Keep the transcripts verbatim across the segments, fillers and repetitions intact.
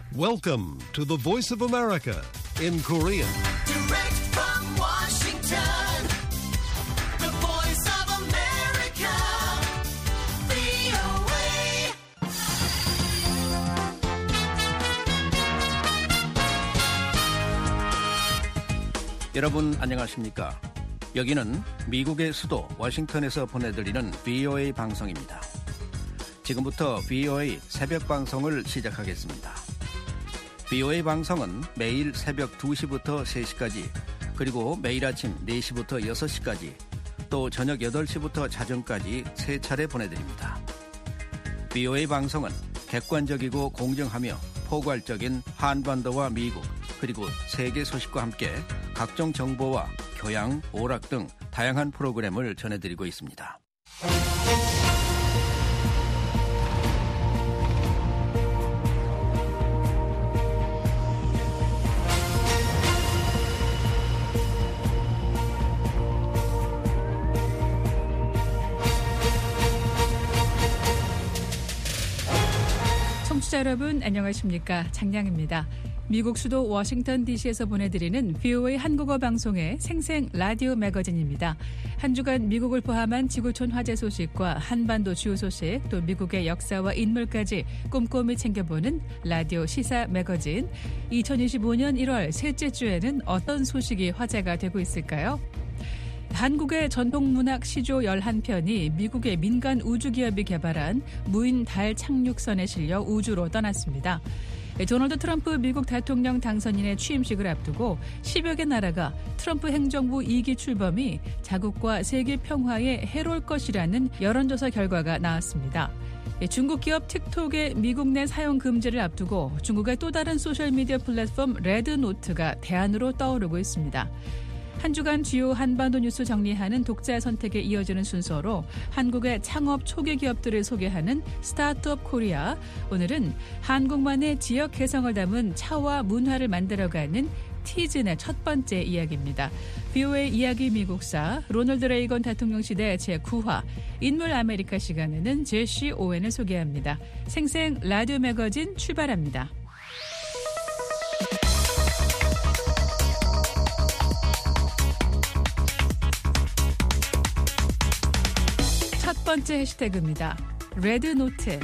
Welcome to the Voice of America in Korean. Direct from Washington, the Voice of America, 브이오에이. 여러분 안녕하십니까? 여기는 미국의 수도 워싱턴에서 보내드리는 브이오에이 방송입니다. 지금부터 브이오에이 새벽 방송을 시작하겠습니다. 브이오에이 방송은 매일 새벽 두 시부터 세 시까지, 그리고 매일 아침 네 시부터 여섯 시까지, 또 저녁 여덟 시부터 자정까지 세 차례 보내드립니다. 브이오에이 방송은 객관적이고 공정하며 포괄적인 한반도와 미국, 그리고 세계 소식과 함께 각종 정보와 교양, 오락 등 다양한 프로그램을 전해드리고 있습니다. 청취자 여러분 안녕하십니까? 장량입니다. 미국 수도 워싱턴 디씨에서 보내드리는 브이오에이 한국어 방송의 생생 라디오 매거진입니다. 한 주간 미국을 포함한 지구촌 화제 소식과 한반도 주요 소식, 또 미국의 역사와 인물까지 꼼꼼히 챙겨보는 라디오 시사 매거진. 이천이십오 년 일월 셋째 주에는 어떤 소식이 화제가 되고 있을까요? 한국의 전통문학 시조 열한 편이 미국의 민간 우주기업이 개발한 무인 달 착륙선에 실려 우주로 떠났습니다. 도널드 트럼프 미국 대통령 당선인의 취임식을 앞두고 십여 개 나라가 트럼프 행정부 이 기 출범이 자국과 세계 평화에 해로울 것이라는 여론조사 결과가 나왔습니다. 중국 기업 틱톡의 미국 내 사용 금지를 앞두고 중국의 또 다른 소셜미디어 플랫폼 레드노트가 대안으로 떠오르고 있습니다. 한 주간 주요 한반도 뉴스 정리하는 독자 선택에 이어지는 순서로 한국의 창업 초기 기업들을 소개하는 스타트업 코리아. 오늘은 한국만의 지역 개성을 담은 차와 문화를 만들어가는 티즌의 첫 번째 이야기입니다. 브이오에이 이야기 미국사, 로널드 레이건 대통령 시대 제구 화 인물 아메리카 시간에는 제시 오웬을 소개합니다. 생생 라디오 매거진 출발합니다. 첫 번째 해시태그입니다. 레드노트.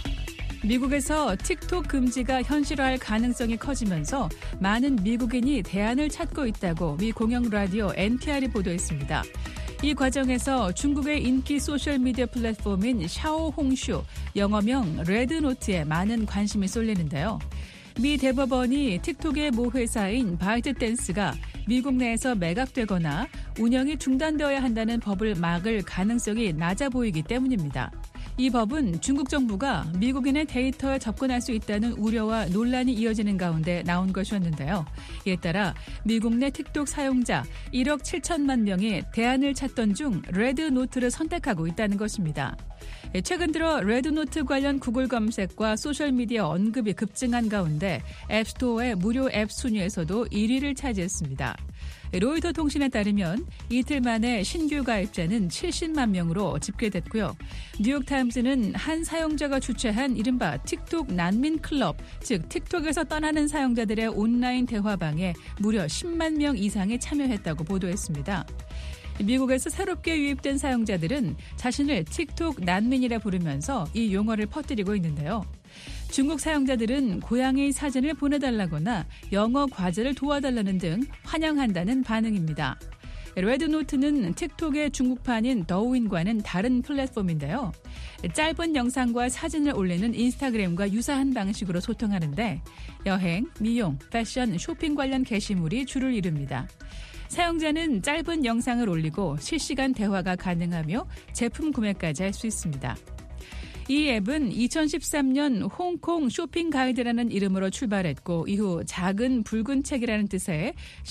미국에서 틱톡 금지가 현실화할 가능성이 커지면서 많은 미국인이 대안을 찾고 있다고 미 공영 라디오 엔피알이 보도했습니다. 이 과정에서 중국의 인기 소셜미디어 플랫폼인 샤오홍슈, 영어명 레드노트에 많은 관심이 쏠리는데요. 미 대법원이 틱톡의 모 회사인 바이트댄스가 미국 내에서 매각되거나 운영이 중단되어야 한다는 법을 막을 가능성이 낮아 보이기 때문입니다. 이 법은 중국 정부가 미국인의 데이터에 접근할 수 있다는 우려와 논란이 이어지는 가운데 나온 것이었는데요. 이에 따라 미국 내 틱톡 사용자 일억 칠천만 명이 대안을 찾던 중 레드노트를 선택하고 있다는 것입니다. 최근 들어 레드노트 관련 구글 검색과 소셜미디어 언급이 급증한 가운데 앱스토어의 무료 앱 순위에서도 일 위를 차지했습니다. 로이터 통신에 따르면 이틀 만에 신규 가입자는 칠십만 명으로 집계됐고요. 뉴욕타임스는 한 사용자가 주최한 이른바 틱톡 난민 클럽, 즉 틱톡에서 떠나는 사용자들의 온라인 대화방에 무려 십만 명 이상이 참여했다고 보도했습니다. 미국에서 새롭게 유입된 사용자들은 자신을 틱톡 난민이라 부르면서 이 용어를 퍼뜨리고 있는데요. 중국 사용자들은 고양이 사진을 보내달라거나 영어 과제를 도와달라는 등 환영한다는 반응입니다. 레드노트는 틱톡의 중국판인 더우인과는 다른 플랫폼인데요. 짧은 영상과 사진을 올리는 인스타그램과 유사한 방식으로 소통하는데 여행, 미용, 패션, 쇼핑 관련 게시물이 주를 이룹니다. 사용자는 짧은 영상을 올리고 실시간 대화가 가능하며 제품 구매까지 할 수 있습니다. 이 앱은 이천십삼 년 홍콩 쇼핑 가이드라는 이름으로 출발했고 이후 작은 붉은 책이라는 뜻의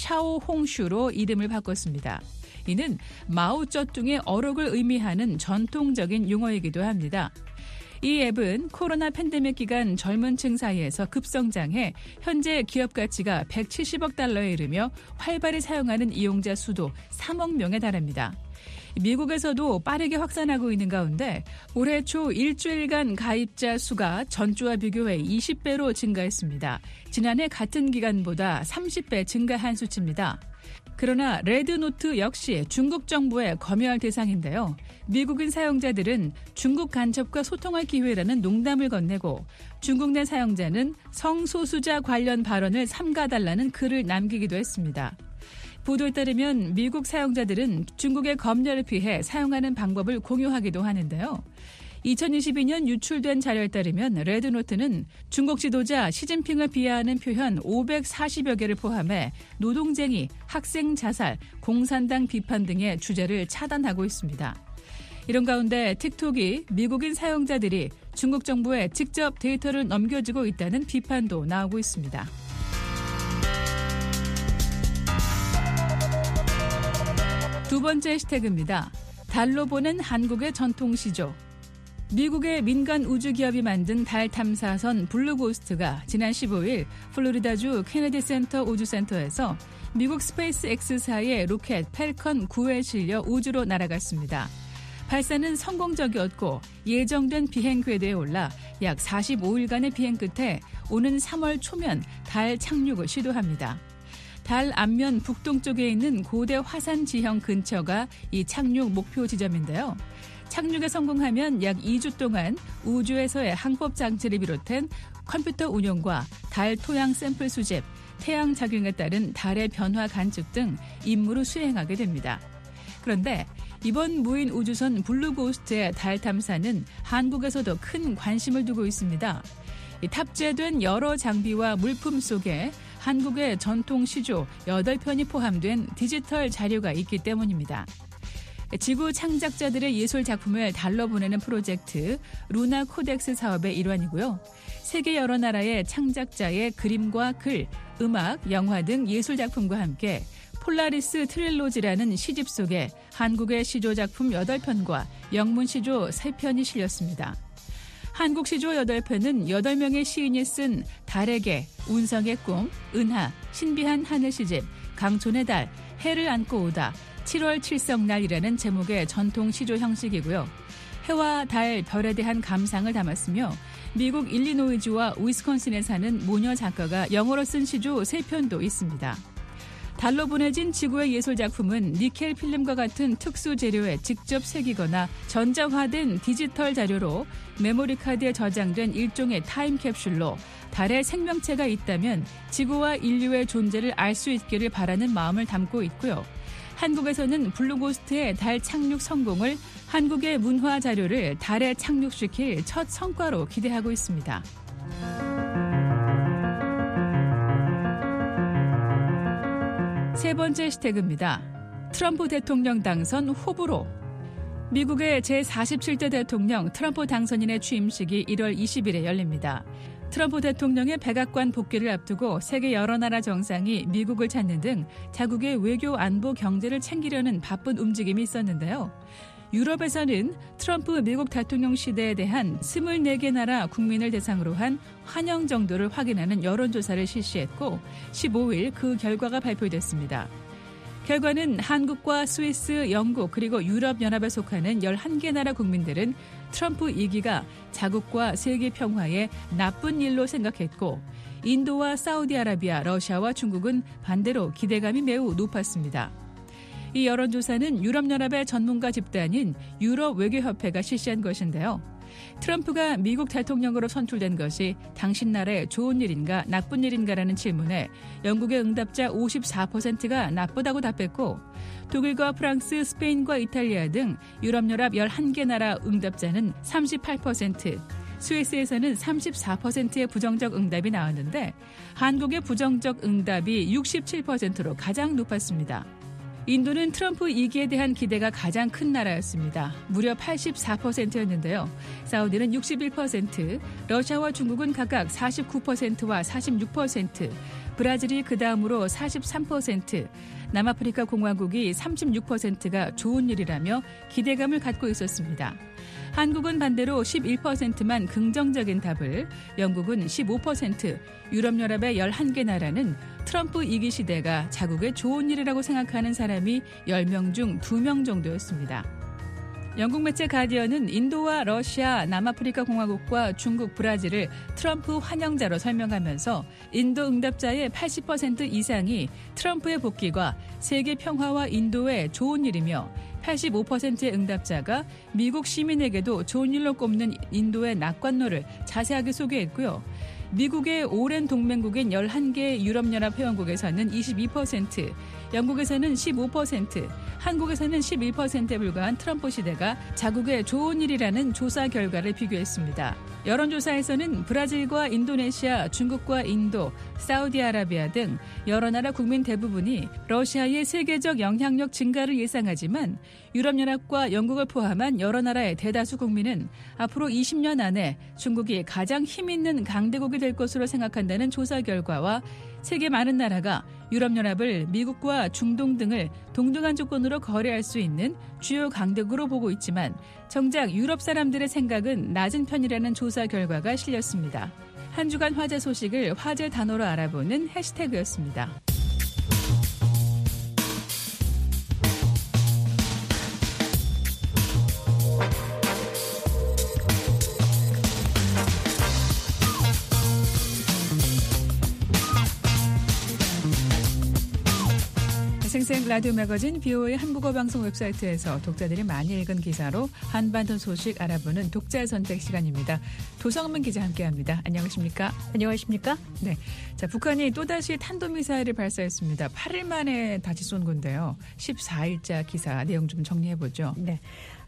샤오홍슈로 이름을 바꿨습니다. 이는 마오쩌둥의 어록을 의미하는 전통적인 용어이기도 합니다. 이 앱은 코로나 팬데믹 기간 젊은 층 사이에서 급성장해 현재 기업 가치가 백칠십억 달러에 이르며 활발히 사용하는 이용자 수도 삼억 명에 달합니다. 미국에서도 빠르게 확산하고 있는 가운데 올해 초 일주일간 가입자 수가 전주와 비교해 이십 배로 증가했습니다. 지난해 같은 기간보다 삼십 배 증가한 수치입니다. 그러나 레드노트 역시 중국 정부의 검열 대상인데요. 미국인 사용자들은 중국 간첩과 소통할 기회라는 농담을 건네고 중국 내 사용자는 성소수자 관련 발언을 삼가달라는 글을 남기기도 했습니다. 보도에 따르면 미국 사용자들은 중국의 검열을 피해 사용하는 방법을 공유하기도 하는데요. 이천이십이 년 유출된 자료에 따르면 레드노트는 중국 지도자 시진핑을 비하하는 표현 오백사십여 개를 포함해 노동쟁이, 학생 자살, 공산당 비판 등의 주제를 차단하고 있습니다. 이런 가운데 틱톡이 미국인 사용자들이 중국 정부에 직접 데이터를 넘겨주고 있다는 비판도 나오고 있습니다. 두 번째 해시태그입니다. 달로 보낸 한국의 전통시조. 미국의 민간 우주기업이 만든 달 탐사선 블루고스트가 지난 십오 일 플로리다주 케네디 센터 우주센터에서 미국 스페이스 X사의 로켓 펠컨 구에 실려 우주로 날아갔습니다. 발사는 성공적이었고 예정된 비행 궤도에 올라 약 사십오 일간의 비행 끝에 오는 삼월 초면 달 착륙을 시도합니다. 달 앞면 북동쪽에 있는 고대 화산 지형 근처가 이 착륙 목표 지점인데요. 착륙에 성공하면 약 이 주 동안 우주에서의 항법 장치를 비롯한 컴퓨터 운용과 달 토양 샘플 수집, 태양 작용에 따른 달의 변화 관측 등 임무를 수행하게 됩니다. 그런데 이번 무인 우주선 블루고스트의 달 탐사는 한국에서도 큰 관심을 두고 있습니다. 탑재된 여러 장비와 물품 속에 한국의 전통 시조 여덟 편이 포함된 디지털 자료가 있기 때문입니다. 지구 창작자들의 예술 작품을 달러 보내는 프로젝트 루나 코덱스 사업의 일환이고요. 세계 여러 나라의 창작자의 그림과 글, 음악, 영화 등 예술 작품과 함께 폴라리스 트릴로지라는 시집 속에 한국의 시조 작품 여덟 편과 영문 시조 세 편이 실렸습니다. 한국 시조 여덟 편은 여덟 명의 시인이 쓴 달에게, 운성의 꿈, 은하, 신비한 하늘 시집, 강촌의 달, 해를 안고 오다, 칠월 칠성날이라는 제목의 전통 시조 형식이고요. 해와 달, 별에 대한 감상을 담았으며 미국 일리노이주와 위스콘신에 사는 모녀 작가가 영어로 쓴 시조 세 편도 있습니다. 달로 보내진 지구의 예술작품은 니켈 필름과 같은 특수 재료에 직접 새기거나 전자화된 디지털 자료로 메모리 카드에 저장된 일종의 타임캡슐로 달에 생명체가 있다면 지구와 인류의 존재를 알 수 있기를 바라는 마음을 담고 있고요. 한국에서는 블루고스트의 달 착륙 성공을 한국의 문화 자료를 달에 착륙시킬 첫 성과로 기대하고 있습니다. 세 번째 해시태그입니다. 트럼프 대통령 당선 호불호. 미국의 제사십칠 대 대통령 트럼프 당선인의 취임식이 일월 이십일에 열립니다. 트럼프 대통령의 백악관 복귀를 앞두고 세계 여러 나라 정상이 미국을 찾는 등 자국의 외교, 안보, 경제를 챙기려는 바쁜 움직임이 있었는데요. 유럽에서는 트럼프 미국 대통령 시대에 대한 스물네 개 나라 국민을 대상으로 한 환영 정도를 확인하는 여론조사를 실시했고 십오 일 그 결과가 발표됐습니다. 결과는 한국과 스위스, 영국 그리고 유럽연합에 속하는 열한 개 나라 국민들은 트럼프 이 기가 자국과 세계 평화에 나쁜 일로 생각했고 인도와 사우디아라비아, 러시아와 중국은 반대로 기대감이 매우 높았습니다. 이 여론조사는 유럽연합의 전문가 집단인 유럽 외교협회가 실시한 것인데요. 트럼프가 미국 대통령으로 선출된 것이 당신 나라에 좋은 일인가 나쁜 일인가라는 질문에 영국의 응답자 오십사 퍼센트가 나쁘다고 답했고 독일과 프랑스, 스페인과 이탈리아 등 유럽연합 열한 개 나라 응답자는 삼십팔 퍼센트, 스위스에서는 삼십사 퍼센트의 부정적 응답이 나왔는데 한국의 부정적 응답이 육십칠 퍼센트로 가장 높았습니다. 인도는 트럼프 이 기에 대한 기대가 가장 큰 나라였습니다. 무려 팔십사 퍼센트였는데요. 사우디는 육십일 퍼센트, 러시아와 중국은 각각 사십구 퍼센트와 사십육 퍼센트, 브라질이 그 다음으로 사십삼 퍼센트, 남아프리카 공화국이 삼십육 퍼센트가 좋은 일이라며 기대감을 갖고 있었습니다. 한국은 반대로 십일 퍼센트만 긍정적인 답을, 영국은 십오 퍼센트, 유럽연합의 열한 개 나라는 트럼프 이 기 시대가 자국의 좋은 일이라고 생각하는 사람이 열 명 중 두 명 정도였습니다. 영국 매체 가디언은 인도와 러시아, 남아프리카 공화국과 중국, 브라질을 트럼프 환영자로 설명하면서 인도 응답자의 팔십 퍼센트 이상이 트럼프의 복귀가 세계 평화와 인도에 좋은 일이며 팔십오 퍼센트의 응답자가 미국 시민에게도 좋은 일로 꼽는 인도의 낙관론을 자세하게 소개했고요. 미국의 오랜 동맹국인 열한 개 유럽연합 회원국에서는 이십이 퍼센트, 영국에서는 십오 퍼센트, 한국에서는 십일 퍼센트에 불과한 트럼프 시대가 자국의 좋은 일이라는 조사 결과를 비교했습니다. 여론조사에서는 브라질과 인도네시아, 중국과 인도, 사우디아라비아 등 여러 나라 국민 대부분이 러시아의 세계적 영향력 증가를 예상하지만 유럽연합과 영국을 포함한 여러 나라의 대다수 국민은 앞으로 이십 년 안에 중국이 가장 힘있는 강대국이 될 것으로 생각한다는 조사 결과와 세계 많은 나라가 유럽연합을 미국과 중동 등을 동등한 조건으로 거래할 수 있는 주요 강대국으로 보고 있지만 정작 유럽 사람들의 생각은 낮은 편이라는 조사 결과가 실렸습니다. 한 주간 화제 소식을 화제 단어로 알아보는 해시태그였습니다. 생생 라디오 매거진 비오에이 한국어 방송 웹사이트에서 독자들이 많이 읽은 기사로 한반도 소식 알아보는 독자의 선택 시간입니다. 도성민 기자 함께합니다. 안녕하십니까? 안녕하십니까? 네, 자 북한이 또다시 탄도미사일을 발사했습니다. 팔 일 만에 다시 쏜 건데요. 십사 일자 기사 내용 좀 정리해보죠. 네.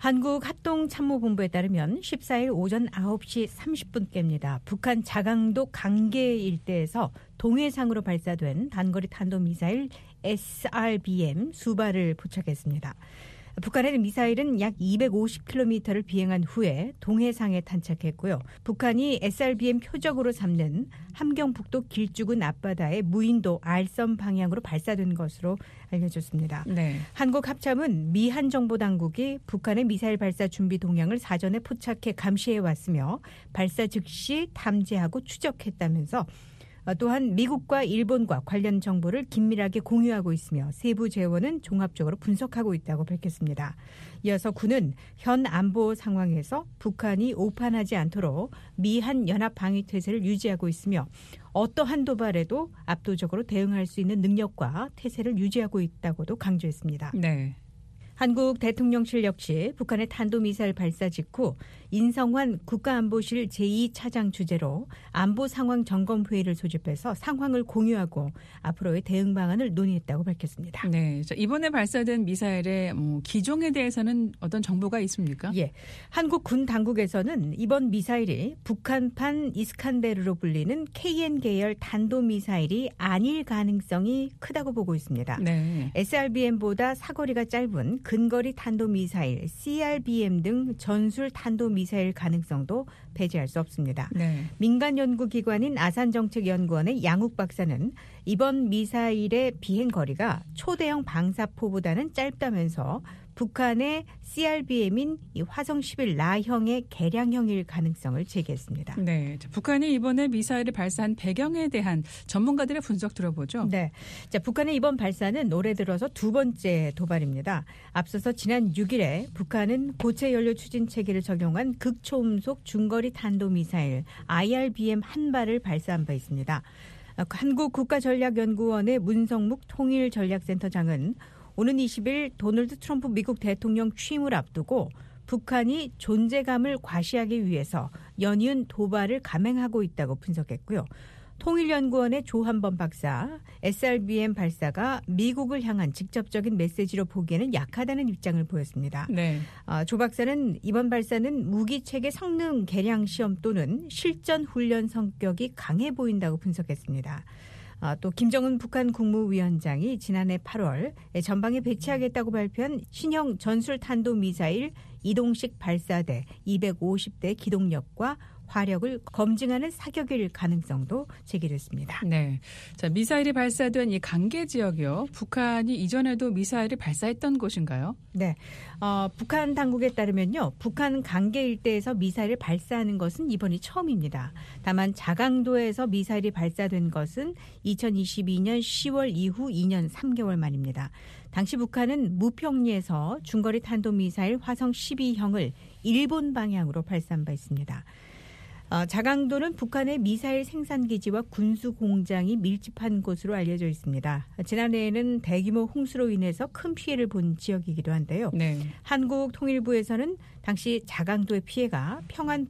한국합동참모본부에 따르면 십사 일 오전 아홉 시 삼십 분께입니다. 북한 자강도 강계 일대에서 동해상으로 발사된 단거리 탄도미사일 에스알비엠 수발을 포착했습니다. 북한의 미사일은 약 이백오십 킬로미터를 비행한 후에 동해상에 탄착했고요. 북한이 에스알비엠 표적으로 삼는 함경북도 길쭉은 앞바다의 무인도 알섬 방향으로 발사된 것으로 알려졌습니다. 네. 한국합참은 미 한정보당국이 북한의 미사일 발사 준비 동향을 사전에 포착해 감시해왔으며 발사 즉시 탐지하고 추적했다면서 또한 미국과 일본과 관련 정보를 긴밀하게 공유하고 있으며 세부 재원은 종합적으로 분석하고 있다고 밝혔습니다. 이어서 군은 현 안보 상황에서 북한이 오판하지 않도록 미한 연합 방위 태세를 유지하고 있으며 어떠한 도발에도 압도적으로 대응할 수 있는 능력과 태세를 유지하고 있다고도 강조했습니다. 네. 한국 대통령실 역시 북한의 탄도미사일 발사 직후 인성환 국가안보실 제이 차장 주재로 안보 상황 점검 회의를 소집해서 상황을 공유하고 앞으로의 대응 방안을 논의했다고 밝혔습니다. 네, 이번에 발사된 미사일의 뭐 기종에 대해서는 어떤 정보가 있습니까? 예, 한국 군 당국에서는 이번 미사일이 북한판 이스칸데르로 불리는 케이엔 계열 탄도미사일이 아닐 가능성이 크다고 보고 있습니다. 네. 에스알비엠보다 사거리가 짧은 근거리 탄도미사일 씨알비엠 등 전술 탄도미사일 가능성도 배제할 수 없습니다. 네. 민간 연구기관인 아산정책연구원의 양욱 박사는 이번 미사일의 비행거리가 초대형 방사포보다는 짧다면서 북한의 씨알비엠인 이 화성 십일 라형의 개량형일 가능성을 제기했습니다. 네, 자, 북한이 이번에 미사일을 발사한 배경에 대한 전문가들의 분석 들어보죠. 네, 자 북한의 이번 발사는 올해 들어서 두 번째 도발입니다. 앞서서 지난 육 일에 북한은 고체 연료 추진 체계를 적용한 극초음속 중거리 탄도미사일 아이알비엠 한 발을 발사한 바 있습니다. 한국국가전략연구원의 문성묵 통일전략센터장은 오는 이십 일 도널드 트럼프 미국 대통령 취임을 앞두고 북한이 존재감을 과시하기 위해서 연이은 도발을 감행하고 있다고 분석했고요. 통일연구원의 조한범 박사, 에스알비엠 발사가 미국을 향한 직접적인 메시지로 보기에는 약하다는 입장을 보였습니다. 네. 어, 조 박사는 이번 발사는 무기체계 성능 개량 시험 또는 실전 훈련 성격이 강해 보인다고 분석했습니다. 어, 또 김정은 북한 국무위원장이 지난해 팔월 전방에 배치하겠다고 발표한 신형 전술 탄도 미사일 이동식 발사대 이백오십 대 기동력과 화력을 검증하는 사격일 가능성도 제기됐습니다. 네, 자 미사일이 발사된 이 강계 지역이요. 북한이 이전에도 미사일을 발사했던 곳인가요? 네, 어, 북한 당국에 따르면요, 북한 강계 일대에서 미사일을 발사하는 것은 이번이 처음입니다. 다만 자강도에서 미사일이 발사된 것은 이천이십이 년 시월 이후 이 년 삼 개월 만입니다. 당시 북한은 무평리에서 중거리 탄도미사일 화성 십이형을 일본 방향으로 발사한 바 있습니다. 어, 자강도는 북한의 미사일 생산기지와 군수공장이 밀집한 곳으로 알려져 있습니다. 지난해에는 대규모 홍수로 인해서 큰 피해를 본 지역이기도 한데요. 네. 한국 통일부에서는 당시 자강도의 피해가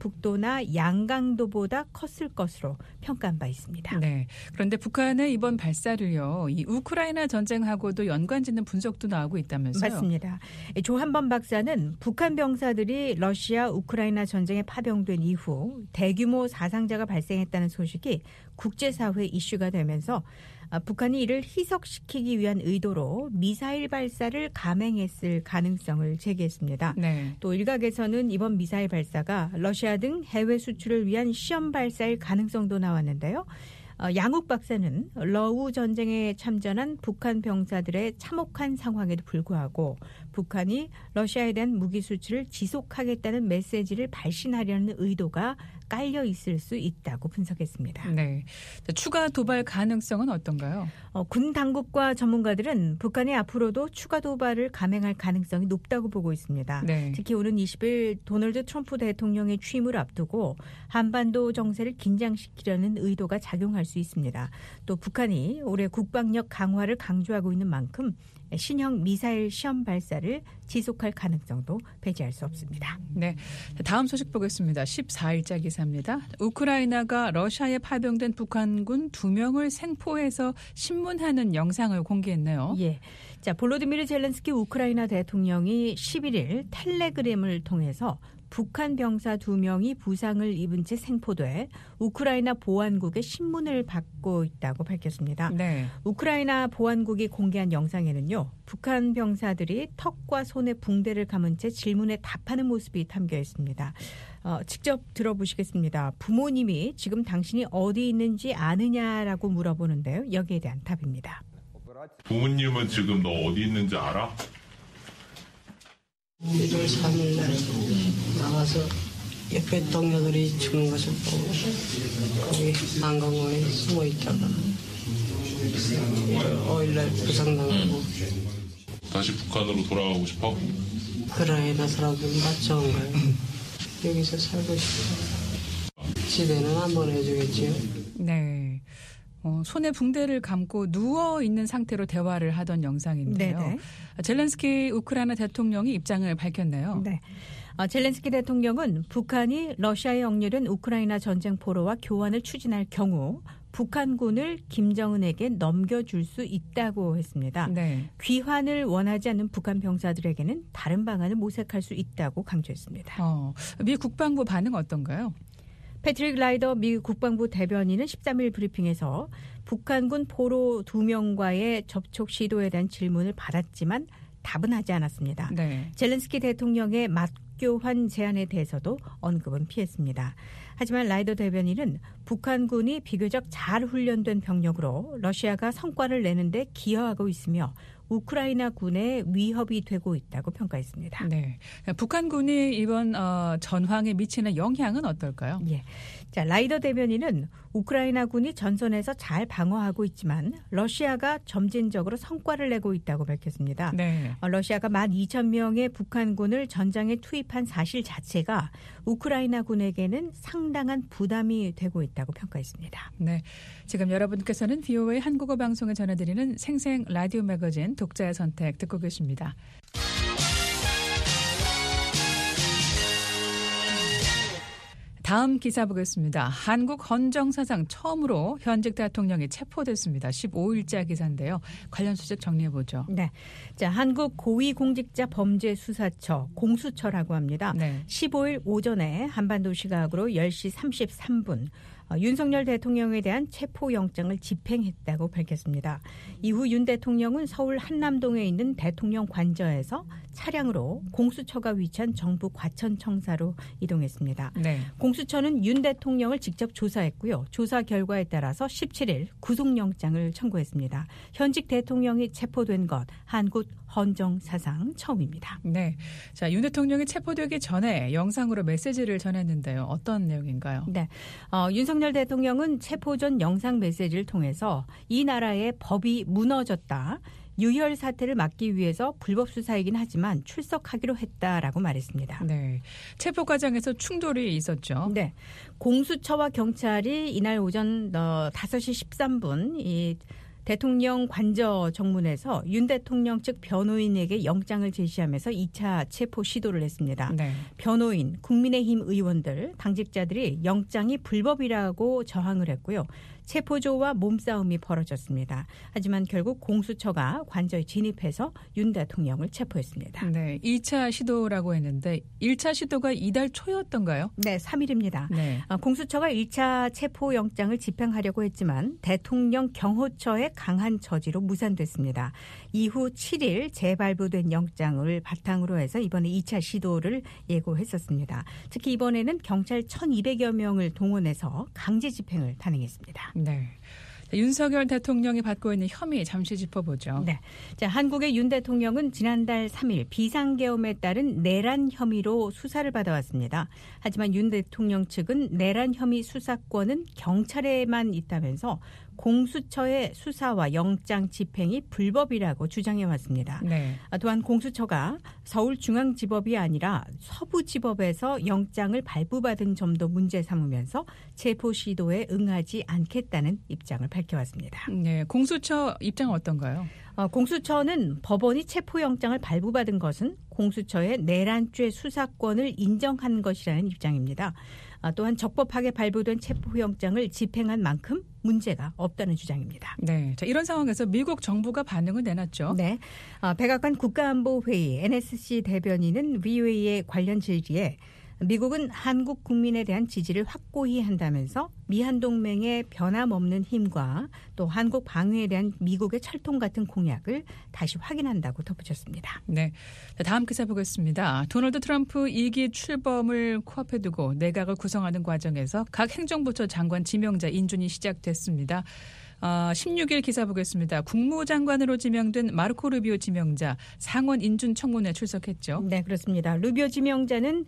평안북도나 양강도보다 컸을 것으로 평가한 바 있습니다. 네. 그런데 북한의 이번 발사를요, 이 우크라이나 전쟁하고도 연관짓는 분석도 나오고 있다면서요? 맞습니다. 조한범 박사는 북한 병사들이 러시아 우크라이나 전쟁에 파병된 이후 대규모 사상자가 발생했다는 소식이 국제사회 이슈가 되면서 북한이 이를 희석시키기 위한 의도로 미사일 발사를 감행했을 가능성을 제기했습니다. 네. 또 일각에서는 이번 미사일 발사가 러시아 등 해외 수출을 위한 시험 발사일 가능성도 나왔는데요. 어, 양욱 박사는 러우 전쟁에 참전한 북한 병사들의 참혹한 상황에도 불구하고 북한이 러시아에 대한 무기 수출을 지속하겠다는 메시지를 발신하려는 의도가 깔려 있을 수 있다고 분석했습니다. 네. 자, 추가 도발 가능성은 어떤가요? 어, 군 당국과 전문가들은 북한이 앞으로도 추가 도발을 감행할 가능성이 높다고 보고 있습니다. 네. 특히 오는 이십 일 도널드 트럼프 대통령의 취임을 앞두고 한반도 정세를 긴장시키려는 의도가 작용할 수 있습니다. 또 북한이 올해 국방력 강화를 강조하고 있는 만큼 신형 미사일 시험 발사를 지속할 가능성도 배제할 수 없습니다. 네, 다음 소식 보겠습니다. 십사 일자 기사입니다. 우크라이나가 러시아에 파병된 북한군 두 명을 생포해서 신문하는 영상을 공개했네요. 예, 자 볼로디미르 젤렌스키 우크라이나 대통령이 십일 일 텔레그램을 통해서 북한 병사 두 명이 부상을 입은 채 생포돼 우크라이나 보안국의 신문을 받고 있다고 밝혔습니다. 네. 우크라이나 보안국이 공개한 영상에는요, 북한 병사들이 턱과 손에 붕대를 감은 채 질문에 답하는 모습이 담겨 있습니다. 어, 직접 들어보시겠습니다. 부모님이 지금 당신이 어디 있는지 아느냐라고 물어보는데요. 여기에 대한 답입니다. 부모님은 지금 너 어디 있는지 알아? 일월 삼 일 날 나가서 옆에 동료들이 죽는 것을 보고 거기 한강원에 숨어 있다가 오 일 날 부상당하고. 다시 북한으로 돌아가고 싶어? 우크라이나 사람들 맞춰온 거예요. 여기서 살고 싶어. 지대는 한번 해주겠지요. 네. 어, 손에 붕대를 감고 누워 있는 상태로 대화를 하던 영상인데요. 네네. 젤렌스키 우크라이나 대통령이 입장을 밝혔네요. 네. 어, 젤렌스키 대통령은 북한이 러시아에 억류된 우크라이나 전쟁 포로와 교환을 추진할 경우 북한군을 김정은에게 넘겨줄 수 있다고 했습니다. 네. 귀환을 원하지 않는 북한 병사들에게는 다른 방안을 모색할 수 있다고 강조했습니다. 어, 미 국방부 반응 어떤가요? 패트릭 라이더 미 국방부 대변인은 십삼 일 브리핑에서 북한군 포로 두 명과의 접촉 시도에 대한 질문을 받았지만 답은 하지 않았습니다. 네. 젤렌스키 대통령의 맞교환 제안에 대해서도 언급은 피했습니다. 하지만 라이더 대변인은 북한군이 비교적 잘 훈련된 병력으로 러시아가 성과를 내는데 기여하고 있으며 우크라이나 군에 위협이 되고 있다고 평가했습니다. 네. 북한군이 이번 어, 전황에 미치는 영향은 어떨까요? 예. 자, 라이더 대변인은 우크라이나 군이 전선에서 잘 방어하고 있지만 러시아가 점진적으로 성과를 내고 있다고 밝혔습니다. 네. 어, 러시아가 만 이천 명의 북한군을 전장에 투입한 사실 자체가 우크라이나 군에게는 상당한 부담이 되고 있다고 평가했습니다. 네. 지금 여러분께서는 비오에이 한국어 방송에 전해드리는 생생 라디오 매거진 독자의 선택 듣고 계십니다. 다음 기사 보겠습니다. 한국 헌정사상 처음으로 현직 대통령이 체포됐습니다. 십오 일자 기사인데요. 관련 소식 정리해보죠. 네. 자, 한국 고위공직자 범죄수사처 공수처라고 합니다. 네. 십오 일 오전에 한반도 시각으로 열 시 삼십삼 분 어, 윤석열 대통령에 대한 체포영장을 집행했다고 밝혔습니다. 이후 윤 대통령은 서울 한남동에 있는 대통령 관저에서 차량으로 공수처가 위치한 정부 과천청사로 이동했습니다. 네. 공수처는 윤 대통령을 직접 조사했고요. 조사 결과에 따라서 십칠 일 구속영장을 청구했습니다. 현직 대통령이 체포된 것 한국 헌정사상 처음입니다. 네. 자, 윤 대통령이 체포되기 전에 영상으로 메시지를 전했는데요. 어떤 내용인가요? 네. 어, 윤석열 대통령은 체포 전 영상 메시지를 통해서 이 나라의 법이 무너졌다. 유혈 사태를 막기 위해서 불법 수사이긴 하지만 출석하기로 했다라고 말했습니다. 네. 체포 과정에서 충돌이 있었죠. 네. 공수처와 경찰이 이날 오전 어, 다섯 시 십삼 분 이 대통령 관저 정문에서 윤 대통령 측 변호인에게 영장을 제시하면서 이 차 체포 시도를 했습니다. 네. 변호인, 국민의힘 의원들, 당직자들이 영장이 불법이라고 저항을 했고요. 체포조와 몸싸움이 벌어졌습니다. 하지만 결국 공수처가 관저에 진입해서 윤 대통령을 체포했습니다. 네. 이 차 시도라고 했는데 일 차 시도가 이달 초였던가요? 네, 삼 일입니다. 네. 공수처가 일 차 체포영장을 집행하려고 했지만 대통령 경호처의 강한 저지로 무산됐습니다. 이후 칠 일 재발부된 영장을 바탕으로 해서 이번에 이 차 시도를 예고했었습니다. 특히 이번에는 경찰 천이백여 명을 동원해서 강제 집행을 단행했습니다. 네. 윤석열 대통령이 받고 있는 혐의 잠시 짚어보죠. 네. 자, 한국의 윤 대통령은 지난달 삼 일 비상계엄에 따른 내란 혐의로 수사를 받아왔습니다. 하지만 윤 대통령 측은 내란 혐의 수사권은 경찰에만 있다면서 공수처의 수사와 영장 집행이 불법이라고 주장해왔습니다. 네. 또한 공수처가 서울중앙지법이 아니라 서부지법에서 영장을 발부받은 점도 문제 삼으면서 체포 시도에 응하지 않겠다는 입장을 밝혀왔습니다. 네. 공수처 입장은 어떤가요? 어, 공수처는 법원이 체포영장을 발부받은 것은 공수처의 내란죄 수사권을 인정한 것이라는 입장입니다. 아, 또한 적법하게 발부된 체포영장을 집행한 만큼 문제가 없다는 주장입니다. 네, 자, 이런 상황에서 미국 정부가 반응을 내놨죠. 네, 아, 백악관 국가안보회의 엔에스씨 대변인은 브이오에이의 관련 질의에 미국은 한국 국민에 대한 지지를 확고히 한다면서 미한동맹의 변함없는 힘과 또 한국 방위에 대한 미국의 철통 같은 공약을 다시 확인한다고 덧붙였습니다. 네, 다음 기사 보겠습니다. 도널드 트럼프 이 기 출범을 코앞에 두고 내각을 구성하는 과정에서 각 행정부처 장관 지명자 인준이 시작됐습니다. 어, 십육 일 기사 보겠습니다. 국무장관으로 지명된 마르코 루비오 지명자 상원 인준 청문회에 출석했죠. 네, 그렇습니다. 루비오 지명자는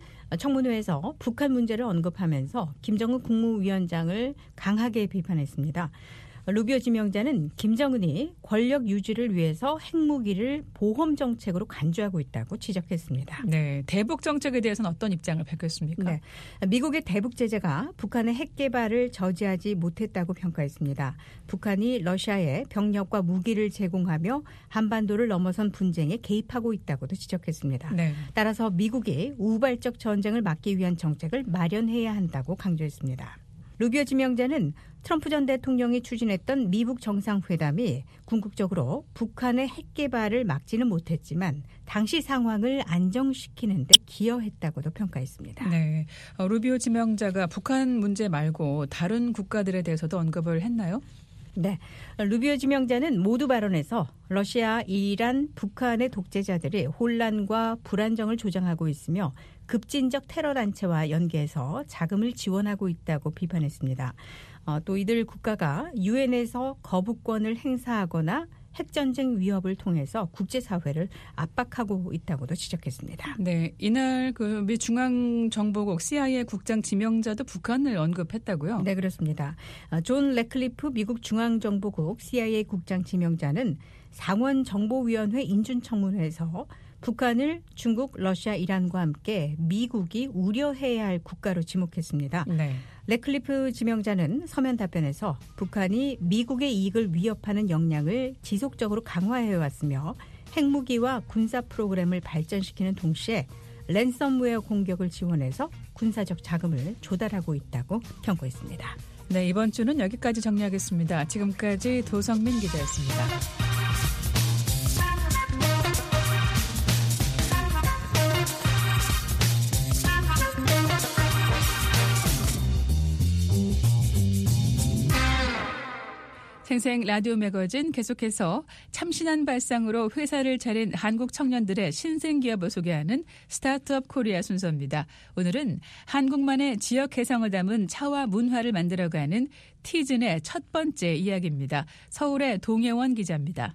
청문회에서 북한 문제를 언급하면서 김정은 국무위원장을 강하게 비판했습니다. 루비오 지명자는 김정은이 권력 유지를 위해서 핵무기를 보험 정책으로 간주하고 있다고 지적했습니다. 네, 대북 정책에 대해서는 어떤 입장을 밝혔습니까? 네, 미국의 대북 제재가 북한의 핵 개발을 저지하지 못했다고 평가했습니다. 북한이 러시아에 병력과 무기를 제공하며 한반도를 넘어선 분쟁에 개입하고 있다고도 지적했습니다. 네. 따라서 미국이 우발적 전쟁을 막기 위한 정책을 마련해야 한다고 강조했습니다. 루비오 지명자는 트럼프 전 대통령이 추진했던 미북 정상회담이 궁극적으로 북한의 핵 개발을 막지는 못했지만 당시 상황을 안정시키는 데 기여했다고도 평가했습니다. 네, 어, 루비오 지명자가 북한 문제 말고 다른 국가들에 대해서도 언급을 했나요? 네, 루비오 지명자는 모두 발언에서 러시아, 이란, 북한의 독재자들이 혼란과 불안정을 조장하고 있으며 급진적 테러 단체와 연계해서 자금을 지원하고 있다고 비판했습니다. 어, 또 이들 국가가 유엔에서 거부권을 행사하거나 핵전쟁 위협을 통해서 국제사회를 압박하고 있다고도 지적했습니다. 네, 이날 그 미 중앙정보국 씨아이에이 국장 지명자도 북한을 언급했다고요? 네, 그렇습니다. 존 레클리프 미국 중앙정보국 씨아이에이 국장 지명자는 상원정보위원회 인준청문회에서 북한을 중국, 러시아, 이란과 함께 미국이 우려해야 할 국가로 지목했습니다. 네. 레클리프 지명자는 서면 답변에서 북한이 미국의 이익을 위협하는 역량을 지속적으로 강화해왔으며 핵무기와 군사 프로그램을 발전시키는 동시에 랜섬웨어 공격을 지원해서 군사적 자금을 조달하고 있다고 평가했습니다. 네, 이번 주는 여기까지 정리하겠습니다. 지금까지 도성민 기자였습니다. 생생 라디오 매거진 계속해서 참신한 발상으로 회사를 차린 한국 청년들의 신생 기업을 소개하는 스타트업 코리아 순서입니다. 오늘은 한국만의 지역 개성을 담은 차와 문화를 만들어가는 티즌의 첫 번째 이야기입니다. 서울의 동혜원 기자입니다.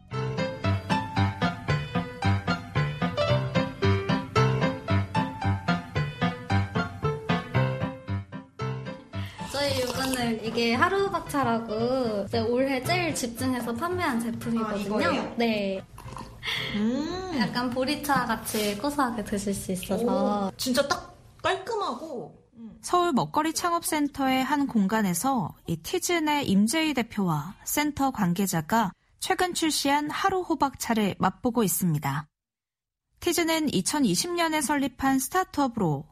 이게 하루박차라고 올해 제일 집중해서 판매한 제품이거든요. 아, 네. 음. 약간 보리차 같이 고소하게 드실 수 있어서. 오, 진짜 딱 깔끔하고. 서울 먹거리 창업센터의 한 공간에서 이 티즌의 임재희 대표와 센터 관계자가 최근 출시한 하루 호박차를 맛보고 있습니다. 티즌은 이천이십 년에 설립한 스타트업으로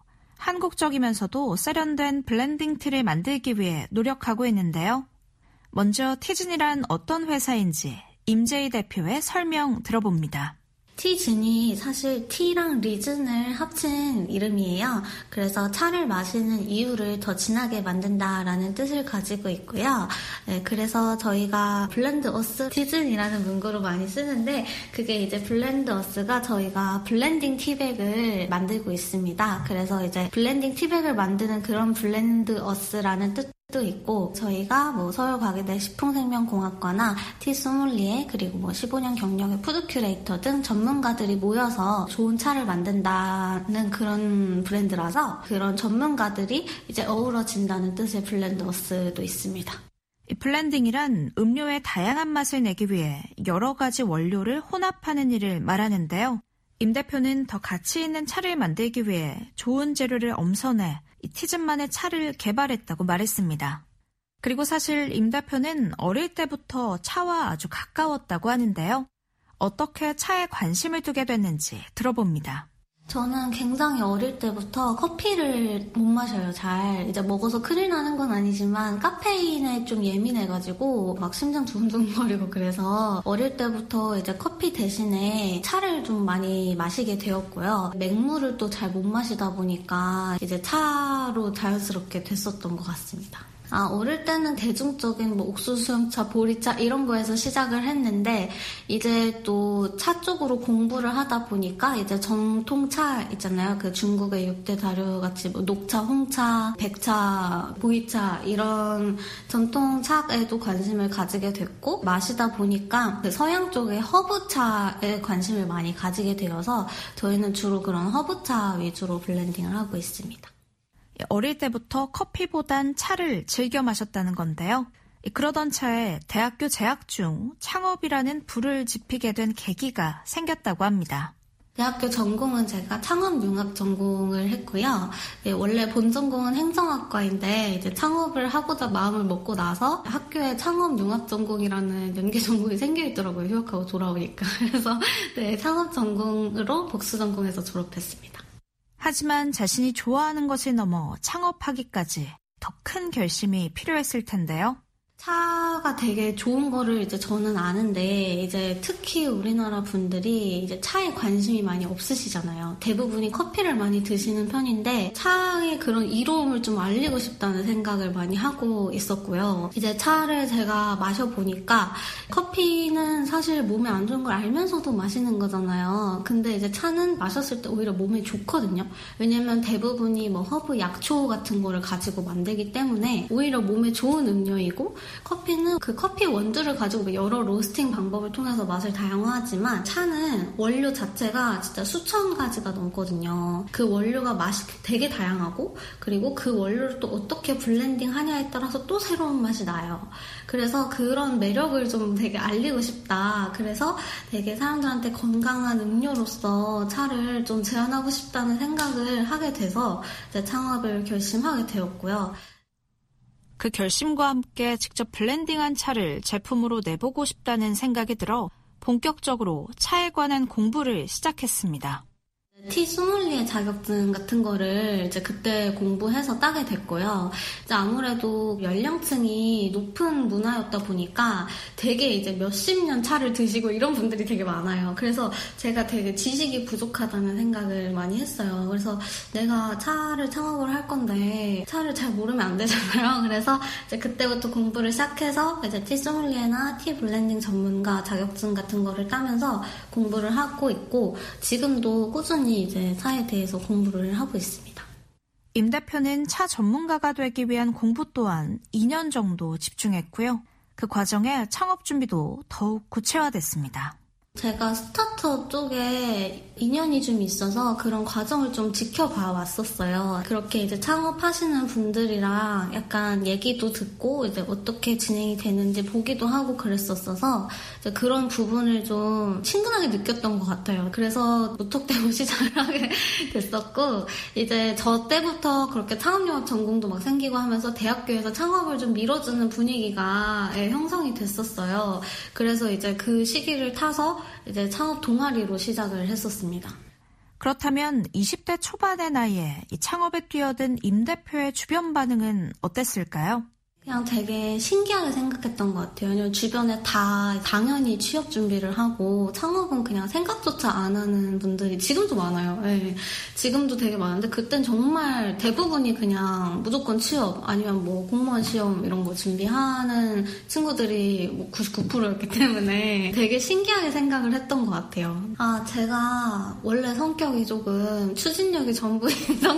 한국적이면서도 세련된 블렌딩 티를 만들기 위해 노력하고 있는데요. 먼저 티즌이란 어떤 회사인지 임재희 대표의 설명 들어봅니다. 티즌이 사실 티랑 리즌을 합친 이름이에요. 그래서 차를 마시는 이유를 더 진하게 만든다라는 뜻을 가지고 있고요. 네, 그래서 저희가 블렌드 어스 티즌이라는 문구로 많이 쓰는데 그게 이제 블렌드 어스가 저희가 블렌딩 티백을 만들고 있습니다. 그래서 이제 블렌딩 티백을 만드는 그런 블렌드 어스라는 뜻 도 있고 저희가 뭐 서울과기대 식품생명공학과나 티 소믈리에 그리고 뭐 십오 년 경력의 푸드 큐레이터 등 전문가들이 모여서 좋은 차를 만든다는 그런 브랜드라서 그런 전문가들이 이제 어우러진다는 뜻의 블렌더스도 있습니다. 이 블렌딩이란 음료의 다양한 맛을 내기 위해 여러 가지 원료를 혼합하는 일을 말하는데요. 임 대표는 더 가치 있는 차를 만들기 위해 좋은 재료를 엄선해 이 티즌만의 차를 개발했다고 말했습니다. 그리고 사실 임 대표는 어릴 때부터 차와 아주 가까웠다고 하는데요. 어떻게 차에 관심을 두게 됐는지 들어봅니다. 저는 굉장히 어릴 때부터 커피를 못 마셔요, 잘. 이제 먹어서 큰일 나는 건 아니지만 카페인에 좀 예민해가지고 막 심장 두근두근거리고 그래서 어릴 때부터 이제 커피 대신에 차를 좀 많이 마시게 되었고요. 맹물을 또 잘 못 마시다 보니까 이제 차로 자연스럽게 됐었던 것 같습니다. 아, 어릴 때는 대중적인 뭐 옥수수향차, 보리차 이런 거에서 시작을 했는데 이제 또 차 쪽으로 공부를 하다 보니까 이제 정통차 있잖아요. 그 중국의 육 대 다류 같이 뭐 녹차, 홍차, 백차, 보이차 이런 전통차에도 관심을 가지게 됐고 마시다 보니까 그 서양 쪽의 허브차에 관심을 많이 가지게 되어서 저희는 주로 그런 허브차 위주로 블렌딩을 하고 있습니다. 어릴 때부터 커피보단 차를 즐겨 마셨다는 건데요. 그러던 차에 대학교 재학 중 창업이라는 불을 지피게 된 계기가 생겼다고 합니다. 대학교 전공은 제가 창업융합 전공을 했고요. 네, 원래 본 전공은 행정학과인데 이제 창업을 하고자 마음을 먹고 나서 학교에 창업융합 전공이라는 연계 전공이 생겨 있더라고요. 휴학하고 돌아오니까. 그래서 네, 창업 전공으로 복수 전공에서 졸업했습니다. 하지만 자신이 좋아하는 것을 넘어 창업하기까지 더 큰 결심이 필요했을 텐데요. 차가 되게 좋은 거를 이제 저는 아는데 이제 특히 우리나라 분들이 이제 차에 관심이 많이 없으시잖아요. 대부분이 커피를 많이 드시는 편인데 차의 그런 이로움을 좀 알리고 싶다는 생각을 많이 하고 있었고요. 이제 차를 제가 마셔보니까 커피는 사실 몸에 안 좋은 걸 알면서도 마시는 거잖아요. 근데 이제 차는 마셨을 때 오히려 몸에 좋거든요. 왜냐면 대부분이 뭐 허브, 약초 같은 거를 가지고 만들기 때문에 오히려 몸에 좋은 음료이고 커피는 그 커피 원두를 가지고 여러 로스팅 방법을 통해서 맛을 다양화하지만 차는 원료 자체가 진짜 수천 가지가 넘거든요. 그 원료가 맛이 되게 다양하고 그리고 그 원료를 또 어떻게 블렌딩 하냐에 따라서 또 새로운 맛이 나요. 그래서 그런 매력을 좀 되게 알리고 싶다. 그래서 되게 사람들한테 건강한 음료로서 차를 좀 제안하고 싶다는 생각을 하게 돼서 이제 창업을 결심하게 되었고요. 그 결심과 함께 직접 블렌딩한 차를 제품으로 내보고 싶다는 생각이 들어 본격적으로 차에 관한 공부를 시작했습니다. 티 소믈리에 자격증 같은 거를 이제 그때 공부해서 따게 됐고요. 이제 아무래도 연령층이 높은 문화였다 보니까 되게 이제 몇십 년 차를 드시고 이런 분들이 되게 많아요. 그래서 제가 되게 지식이 부족하다는 생각을 많이 했어요. 그래서 내가 차를 창업을 할 건데 차를 잘 모르면 안 되잖아요. 그래서 이제 그때부터 공부를 시작해서 이제 티 소믈리에나 티 블렌딩 전문가 자격증 같은 거를 따면서 공부를 하고 있고 지금도 꾸준히 이제 차에 대해서 공부를 하고 있습니다. 임 대표는 차 전문가가 되기 위한 공부 또한 이 년 정도 집중했고요. 그 과정에 창업 준비도 더욱 구체화됐습니다. 제가 스타트업 쪽에 인연이 좀 있어서 그런 과정을 좀 지켜봐 왔었어요. 그렇게 이제 창업하시는 분들이랑 약간 얘기도 듣고 이제 어떻게 진행이 되는지 보기도 하고 그랬었어서 이제 그런 부분을 좀 친근하게 느꼈던 것 같아요. 그래서 무턱대고 시작을 하게 됐었고 이제 저 때부터 그렇게 창업영업 전공도 막 생기고 하면서 대학교에서 창업을 좀 밀어주는 분위기가 형성이 됐었어요. 그래서 이제 그 시기를 타서 이제 창업 동아리로 시작을 했었습니다. 그렇다면 이십 대 초반의 나이에 이 창업에 뛰어든 임 대표의 주변 반응은 어땠을까요? 그냥 되게 신기하게 생각했던 것 같아요. 왜냐면 주변에 다 당연히 취업 준비를 하고 창업은 그냥 생각조차 안 하는 분들이 지금도 많아요. 네. 지금도 되게 많은데 그땐 정말 대부분이 그냥 무조건 취업 아니면 뭐 공무원 시험 이런 거 준비하는 친구들이 뭐 구십구 퍼센트였기 때문에 되게 신기하게 생각을 했던 것 같아요. 아, 제가 원래 성격이 조금 추진력이 전부인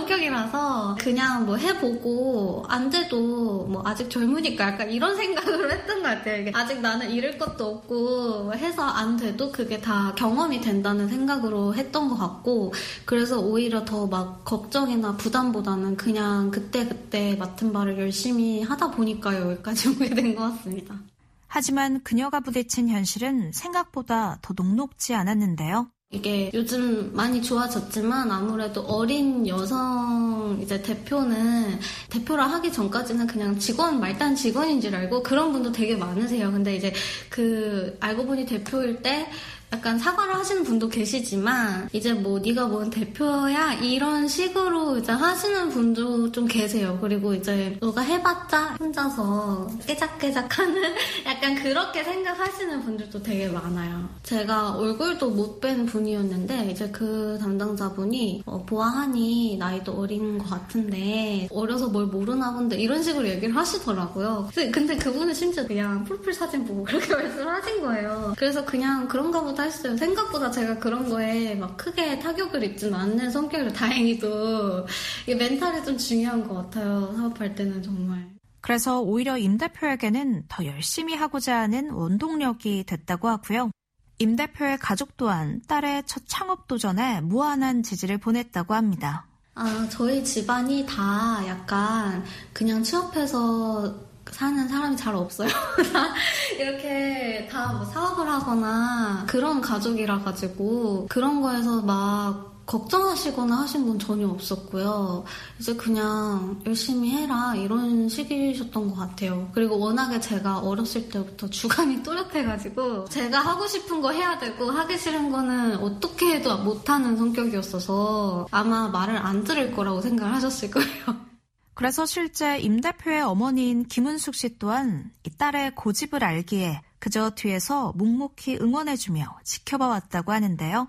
성격이라서 그냥 뭐 해보고 안 돼도 뭐 아직 젊으니까 약간 이런 생각으로 했던 것 같아요. 이게 아직 나는 잃을 것도 없고 해서 안 돼도 그게 다 경험이 된다는 생각으로 했던 것 같고 그래서 오히려 더 막 걱정이나 부담보다는 그냥 그때그때 맡은 바를 열심히 하다 보니까 여기까지 오게 된 것 같습니다. 하지만 그녀가 부딪힌 현실은 생각보다 더 녹록지 않았는데요. 이게 요즘 많이 좋아졌지만 아무래도 어린 여성 이제 대표는 대표를 하기 전까지는 그냥 직원 말단 직원인 줄 알고 그런 분도 되게 많으세요. 근데 이제 그 알고 보니 대표일 때 약간 사과를 하시는 분도 계시지만 이제 뭐 네가 뭔 대표야 이런 식으로 이제 하시는 분도 좀 계세요. 그리고 이제 너가 해봤자 혼자서 깨작깨작하는 약간 그렇게 생각하시는 분들도 되게 많아요. 제가 얼굴도 못 뵌 분이었는데 이제 그 담당자분이 어, 보아하니 나이도 어린 것 같은데 어려서 뭘 모르나 본데 이런 식으로 얘기를 하시더라고요. 근데, 근데 그분은 심지어 그냥 프로필 사진 보고 그렇게 말씀을 하신 거예요. 그래서 그냥 그런가 보다 했어요. 생각보다 제가 그런 거에 막 크게 타격을 입지는 않는 성격이라 다행히도 이게 멘탈이 좀 중요한 것 같아요. 사업할 때는 정말. 그래서 오히려 임 대표에게는 더 열심히 하고자 하는 원동력이 됐다고 하고요. 임 대표의 가족 또한 딸의 첫 창업 도전에 무한한 지지를 보냈다고 합니다. 아, 저희 집안이 다 약간 그냥 취업해서 사는 사람이 잘 없어요. 이렇게 다 뭐 사업을 하거나 그런 가족이라 가지고 그런 거에서 막 걱정하시거나 하신 분 전혀 없었고요. 이제 그냥 열심히 해라 이런 식이셨던 것 같아요. 그리고 워낙에 제가 어렸을 때부터 주관이 또렷해가지고 제가 하고 싶은 거 해야 되고 하기 싫은 거는 어떻게 해도 못하는 성격이었어서 아마 말을 안 들을 거라고 생각을 하셨을 거예요. 그래서 실제 임 대표의 어머니인 김은숙 씨 또한 이 딸의 고집을 알기에 그저 뒤에서 묵묵히 응원해주며 지켜봐 왔다고 하는데요.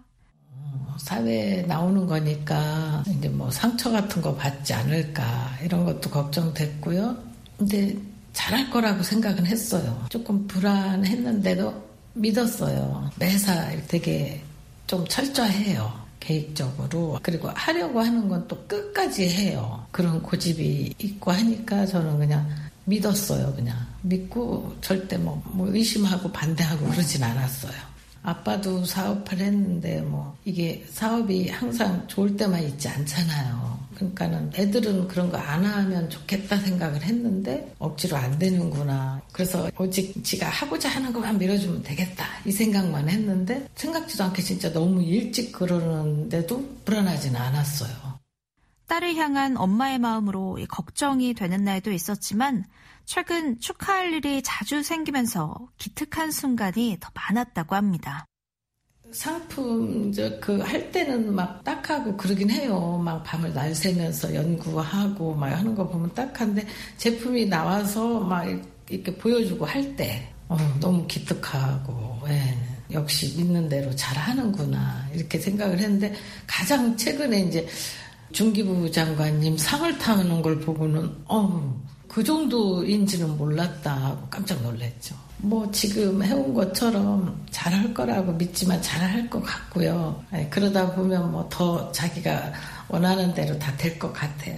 사회에 나오는 거니까 이제 뭐 상처 같은 거 받지 않을까 이런 것도 걱정됐고요. 근데 잘할 거라고 생각은 했어요. 조금 불안했는데도 믿었어요. 매사 되게 좀 철저해요. 계획적으로. 그리고 하려고 하는 건 또 끝까지 해요. 그런 고집이 있고 하니까 저는 그냥 믿었어요. 그냥 믿고 절대 뭐, 뭐 의심하고 반대하고 그러진 않았어요. 아빠도 사업을 했는데 뭐 이게 사업이 항상 좋을 때만 있지 않잖아요. 그러니까는 애들은 그런 거 안 하면 좋겠다 생각을 했는데 억지로 안 되는구나. 그래서 오직 지가 하고자 하는 것만 밀어주면 되겠다 이 생각만 했는데 생각지도 않게 진짜 너무 일찍 그러는데도 불안하지는 않았어요. 딸을 향한 엄마의 마음으로 걱정이 되는 날도 있었지만 최근 축하할 일이 자주 생기면서 기특한 순간이 더 많았다고 합니다. 상품 그 할 때는 막 딱하고 그러긴 해요. 막 밤을 날 새면서 연구하고 막 하는 거 보면 딱한데 제품이 나와서 막 이렇게 보여주고 할 때 어, 너무 기특하고 예, 역시 믿는 대로 잘 하는구나 이렇게 생각을 했는데 가장 최근에 이제 중기부 장관님 상을 타는 걸 보고는 어, 그 정도인지는 몰랐다 하고 깜짝 놀랐죠. 뭐 지금 해온 것처럼 잘할 거라고 믿지만 잘할 것 같고요. 네, 그러다 보면 뭐 더 자기가 원하는 대로 다 될 것 같아요.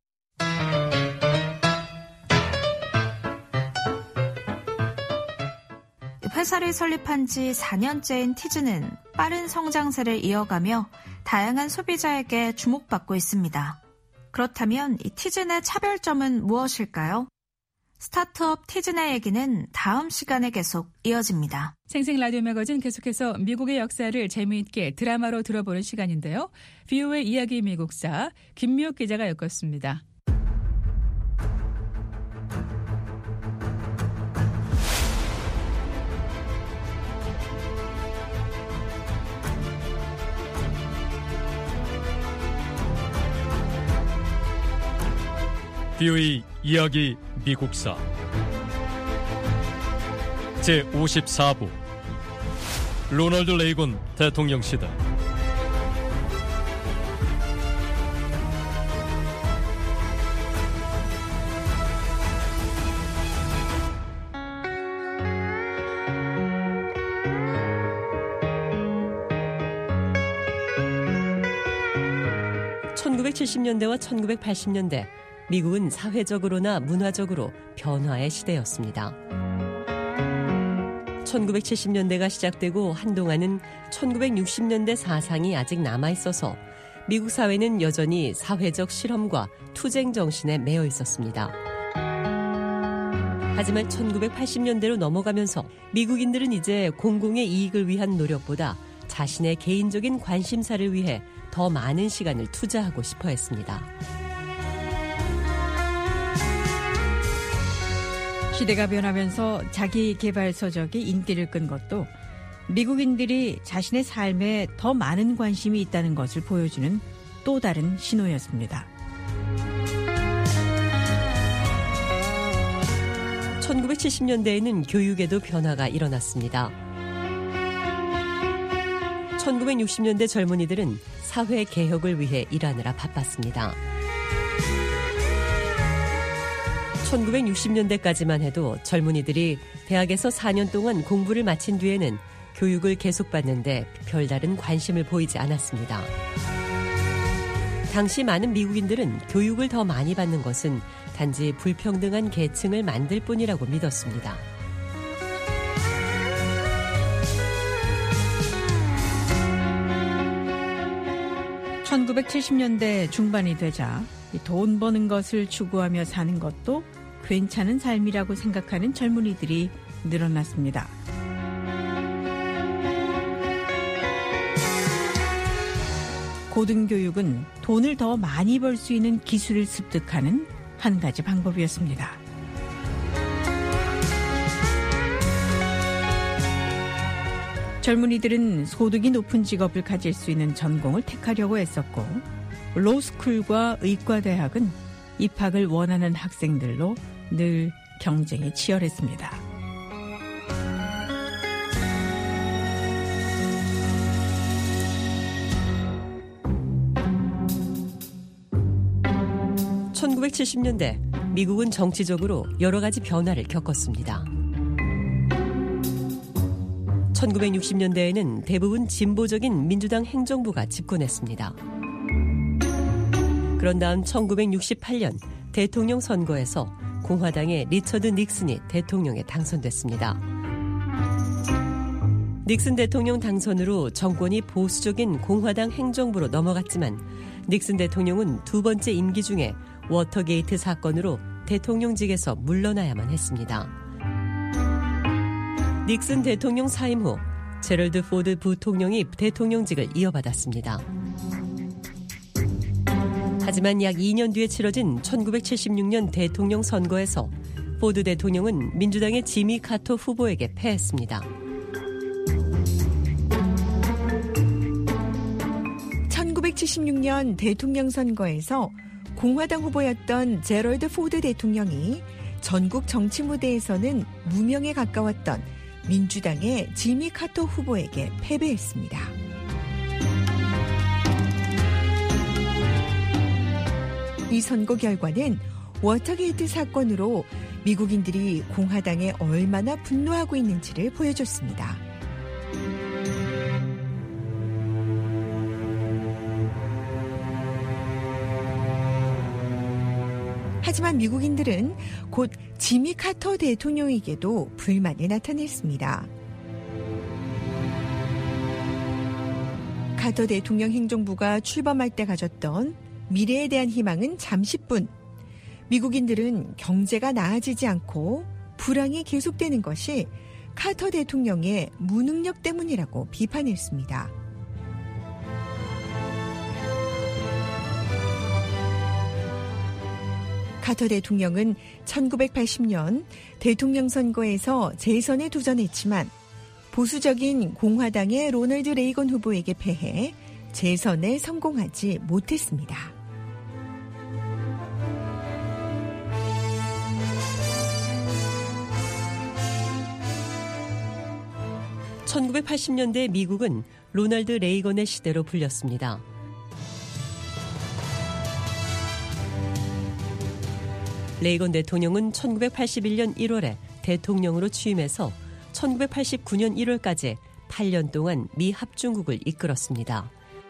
회사를 설립한 지 사 년째인 티즈는 빠른 성장세를 이어가며 다양한 소비자에게 주목받고 있습니다. 그렇다면 이 티즈의 차별점은 무엇일까요? 스타트업 티즈네 얘기는 다음 시간에 계속 이어집니다. 생생 라디오 매거진 계속해서 미국의 역사를 재미있게 드라마로 들어보는 시간인데요. 브이오에이 이야기 미국사 김미옥 기자가 엮었습니다. 브이오에이 이야기 미국사 제오십사 부 로널드 레이건 대통령 시대 천구백칠십 년대와 천구백팔십 년대 미국은 사회적으로나 문화적으로 변화의 시대였습니다. 천구백칠십 년대가 시작되고 한동안은 천구백육십 년대 사상이 아직 남아있어서 미국 사회는 여전히 사회적 실험과 투쟁 정신에 매여 있었습니다. 하지만 천구백팔십 년대로 넘어가면서 미국인들은 이제 공공의 이익을 위한 노력보다 자신의 개인적인 관심사를 위해 더 많은 시간을 투자하고 싶어 했습니다. 시대가 변하면서 자기 개발 서적이 인기를 끈 것도 미국인들이 자신의 삶에 더 많은 관심이 있다는 것을 보여주는 또 다른 신호였습니다. 천구백칠십 년대에는 교육에도 변화가 일어났습니다. 천구백육십 년대 젊은이들은 사회 개혁을 위해 일하느라 바빴습니다. 천구백육십 년대까지만 해도 젊은이들이 대학에서 사 년 동안 공부를 마친 뒤에는 교육을 계속받는데 별다른 관심을 보이지 않았습니다. 당시 많은 미국인들은 교육을 더 많이 받는 것은 단지 불평등한 계층을 만들 뿐이라고 믿었습니다. 천구백칠십 년대 중반이 되자 돈 버는 것을 추구하며 사는 것도 괜찮은 삶이라고 생각하는 젊은이들이 늘어났습니다. 고등교육은 돈을 더 많이 벌 수 있는 기술을 습득하는 한 가지 방법이었습니다. 젊은이들은 소득이 높은 직업을 가질 수 있는 전공을 택하려고 했었고 로스쿨과 의과대학은 입학을 원하는 학생들로 늘 경쟁이 치열했습니다. 천구백칠십 년대 미국은 정치적으로 여러 가지 변화를 겪었습니다. 천구백육십 년대에는 대부분 진보적인 민주당 행정부가 집권했습니다. 그런 다음 천구백육십팔 년 대통령 선거에서 공화당의 리처드 닉슨이 대통령에 당선됐습니다. 닉슨 대통령 당선으로 정권이 보수적인 공화당 행정부로 넘어갔지만 닉슨 대통령은 두 번째 임기 중에 워터게이트 사건으로 대통령직에서 물러나야만 했습니다. 닉슨 대통령 사임 후 제럴드 포드 부통령이 대통령직을 이어받았습니다. 하지만 약 이 년 뒤에 치러진 천구백칠십육 년 대통령 선거에서 포드 대통령은 민주당의 지미 카터 후보에게 패했습니다. 천구백칠십육 년 대통령 선거에서 공화당 후보였던 제럴드 포드 대통령이 전국 정치 무대에서는 무명에 가까웠던 민주당의 지미 카터 후보에게 패배했습니다. 이 선거 결과는 워터게이트 사건으로 미국인들이 공화당에 얼마나 분노하고 있는지를 보여줬습니다. 하지만 미국인들은 곧 지미 카터 대통령에게도 불만을 나타냈습니다. 카터 대통령 행정부가 출범할 때 가졌던 미래에 대한 희망은 잠시뿐. 미국인들은 경제가 나아지지 않고 불황이 계속되는 것이 카터 대통령의 무능력 때문이라고 비판했습니다. 카터 대통령은 천구백팔십 년 대통령 선거에서 재선에 도전했지만 보수적인 공화당의 로널드 레이건 후보에게 패해 재선에 성공하지 못했습니다. 천구백팔십 년대 미국은 로널드 레이건의 시대로 불렸습니다. 레이건 대통령은 천구백팔십일 년 일월에 대통령으로 취임해서 천구백팔십구 년 일월까지 팔 년 동안 미 합중국을 이끌었습니다.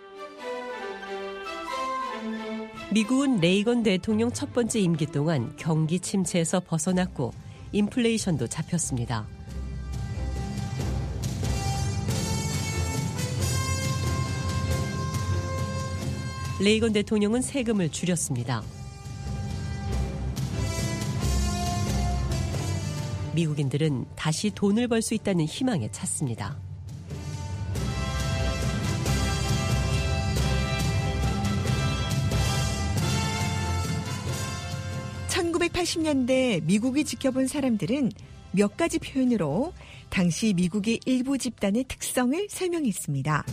미국은 레이건 대통령 첫 번째 임기 동안 경기 침체에서 벗어났고 인플레이션도 잡혔습니다. 레이건 대통령은 세금을 줄였습니다. 미국인들은 다시 돈을 벌 수 있다는 희망에 찼습니다. 천구백팔십 년대 미국을 지켜본 사람들은 몇 가지 표현으로 당시 미국의 일부 집단의 특성을 설명했습니다.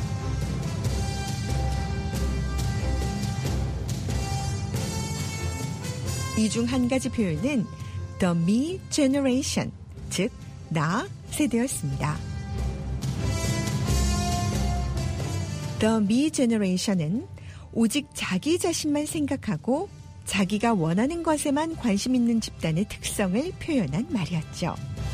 이 중 한 가지 표현은 The Me Generation, 즉 나 세대였습니다. The Me Generation은 오직 자기 자신만 생각하고 자기가 원하는 것에만 관심 있는 집단의 특성을 표현한 말이었죠.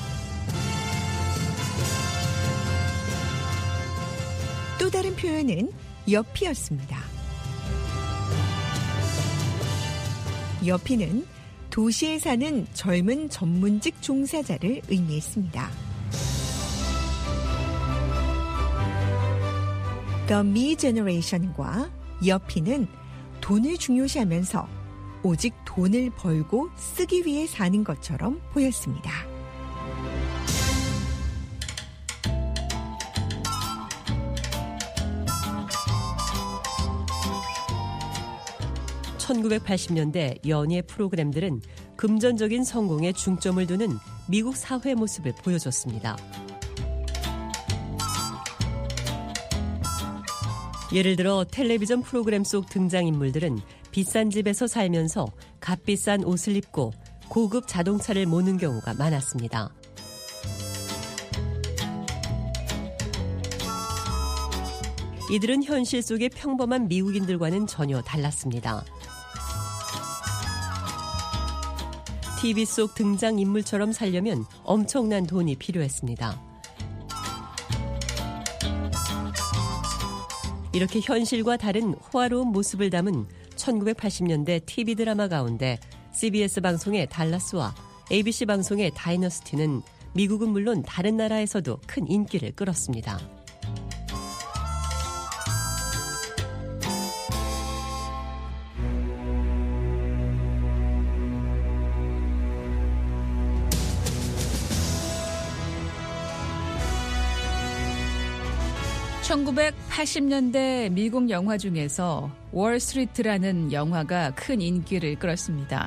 또 다른 표현은 여피였습니다. 여피는 도시에 사는 젊은 전문직 종사자를 의미했습니다. The Me Generation과 여피는 돈을 중요시하면서 오직 돈을 벌고 쓰기 위해 사는 것처럼 보였습니다. 천구백팔십 년대 연예 프로그램들은 금전적인 성공에 중점을 두는 미국 사회 모습을 보여줬습니다. 예를 들어 텔레비전 프로그램 속 등장인물들은 비싼 집에서 살면서 값비싼 옷을 입고 고급 자동차를 모는 경우가 많았습니다. 이들은 현실 속의 평범한 미국인들과는 전혀 달랐습니다. 티비 속 등장인물처럼 살려면 엄청난 돈이 필요했습니다. 이렇게 현실과 다른 호화로운 모습을 담은 천구백팔십 년대 티비 드라마 가운데 씨비에스 방송의 달라스와 에이비씨 방송의 다이너스티는 미국은 물론 다른 나라에서도 큰 인기를 끌었습니다. 천구백팔십 년대 미국 영화 중에서 월스트리트라는 영화가 큰 인기를 끌었습니다.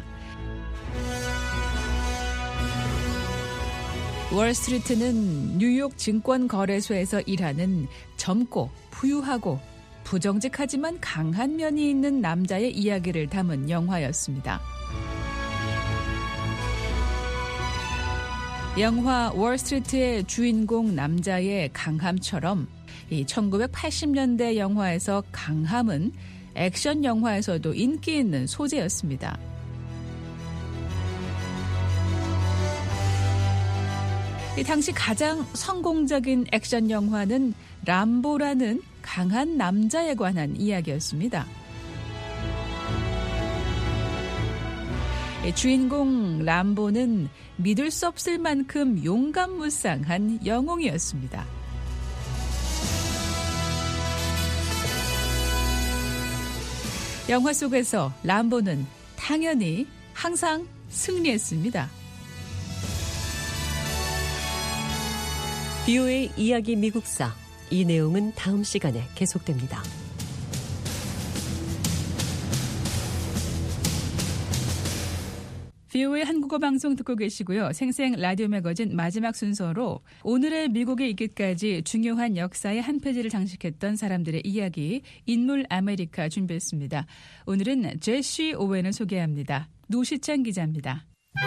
월스트리트는 뉴욕 증권거래소에서 일하는 젊고 부유하고 부정직하지만 강한 면이 있는 남자의 이야기를 담은 영화였습니다. 영화 월스트리트의 주인공 남자의 강함처럼 이 천구백팔십 년대 영화에서 강함은 액션 영화에서도 인기 있는 소재였습니다. 이 당시 가장 성공적인 액션 영화는 람보라는 강한 남자에 관한 이야기였습니다. 주인공 람보는 믿을 수 없을 만큼 용감무쌍한 영웅이었습니다. 영화 속에서 람보는 당연히 항상 승리했습니다. 비오에이 이야기 미국사. 이 내용은 다음 시간에 계속됩니다. 비오에이 한국어 방송 듣고 계시고요. 생생 라디오 매거진 마지막 순서로 오늘의 미국에 있기까지 중요한 역사의 한 페이지를 장식했던 사람들의 이야기 인물 아메리카 준비했습니다. 오늘은 제시 오웬을 소개합니다. 노시찬 기자입니다.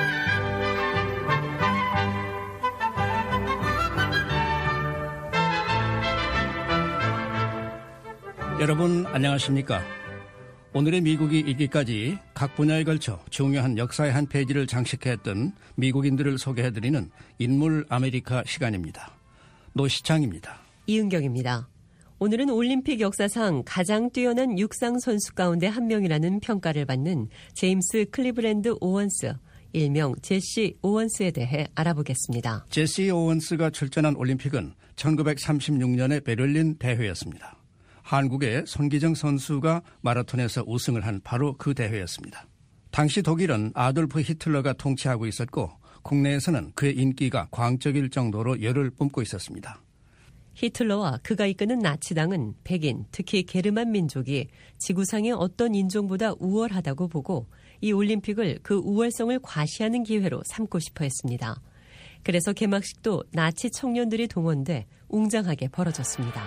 여러분 안녕하십니까? 오늘의 미국이 있기까지 각 분야에 걸쳐 중요한 역사의 한 페이지를 장식했던 미국인들을 소개해드리는 인물 아메리카 시간입니다. 노시창입니다. 이은경입니다. 오늘은 올림픽 역사상 가장 뛰어난 육상 선수 가운데 한 명이라는 평가를 받는 제임스 클리브랜드 오원스, 일명 제시 오원스에 대해 알아보겠습니다. 제시 오원스가 출전한 올림픽은 천구백삼십육 년의 베를린 대회였습니다. 한국의 손기정 선수가 마라톤에서 우승을 한 바로 그 대회였습니다. 당시 독일은 아돌프 히틀러가 통치하고 있었고 국내에서는 그의 인기가 광적일 정도로 열을 뿜고 있었습니다. 히틀러와 그가 이끄는 나치당은 백인, 특히 게르만 민족이 지구상의 어떤 인종보다 우월하다고 보고 이 올림픽을 그 우월성을 과시하는 기회로 삼고 싶어 했습니다. 그래서 개막식도 나치 청년들이 동원돼 웅장하게 벌어졌습니다.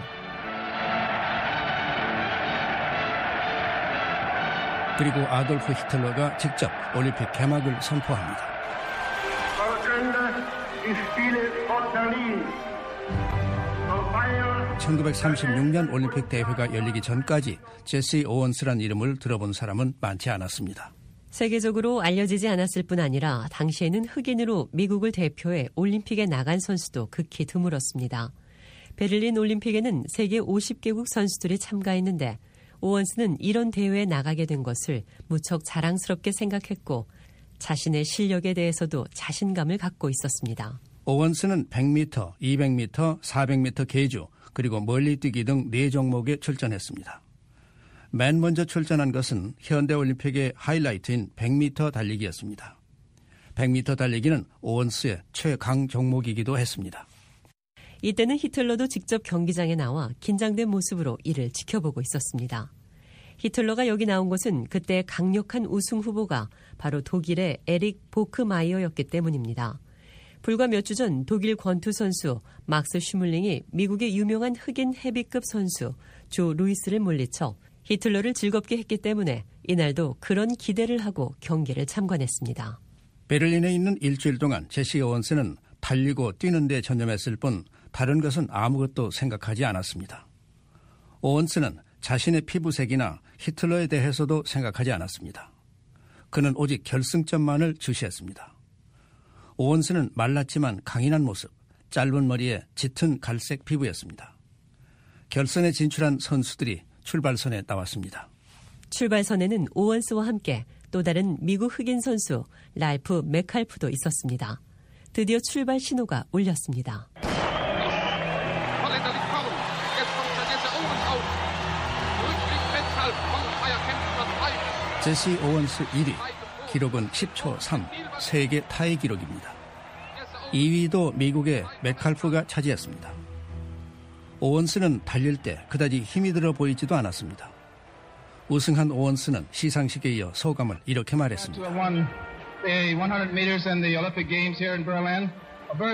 그리고 아돌프 히틀러가 직접 올림픽 개막을 선포합니다. 천구백삼십육 년 올림픽 대회가 열리기 전까지 제시 오원스란 이름을 들어본 사람은 많지 않았습니다. 세계적으로 알려지지 않았을 뿐 아니라 당시에는 흑인으로 미국을 대표해 올림픽에 나간 선수도 극히 드물었습니다. 베를린 올림픽에는 세계 오십 개국 선수들이 참가했는데 오원스는 이런 대회에 나가게 된 것을 무척 자랑스럽게 생각했고 자신의 실력에 대해서도 자신감을 갖고 있었습니다. 오원스는 백 미터, 이백 미터, 사백 미터 계주 그리고 멀리뛰기 등 네 종목에 출전했습니다. 맨 먼저 출전한 것은 현대올림픽의 하이라이트인 백 미터 달리기였습니다. 백 미터 달리기는 오원스의 최강 종목이기도 했습니다. 이때는 히틀러도 직접 경기장에 나와 긴장된 모습으로 이를 지켜보고 있었습니다. 히틀러가 여기 나온 것은 그때 강력한 우승 후보가 바로 독일의 에릭 보크마이어였기 때문입니다. 불과 몇 주 전 독일 권투 선수 막스 슈물링이 미국의 유명한 흑인 헤비급 선수 조 루이스를 물리쳐 히틀러를 즐겁게 했기 때문에 이날도 그런 기대를 하고 경기를 참관했습니다. 베를린에 있는 일주일 동안 제시 오원스는 달리고 뛰는 데 전념했을 뿐 다른 것은 아무것도 생각하지 않았습니다. 오원스는 자신의 피부색이나 히틀러에 대해서도 생각하지 않았습니다. 그는 오직 결승점만을 주시했습니다. 오원스는 말랐지만 강인한 모습, 짧은 머리에 짙은 갈색 피부였습니다. 결선에 진출한 선수들이 출발선에 나왔습니다. 출발선에는 오원스와 함께 또 다른 미국 흑인 선수 랄프 맥칼프도 있었습니다. 드디어 출발 신호가 울렸습니다. 제시 오원스 일 위, 기록은 십 초 삼, 세계 타이 기록입니다. 이 위도 미국의 맥칼프가 차지했습니다. 오원스는 달릴 때 그다지 힘이 들어 보이지도 않았습니다. 우승한 오원스는 시상식에 이어 소감을 이렇게 말했습니다.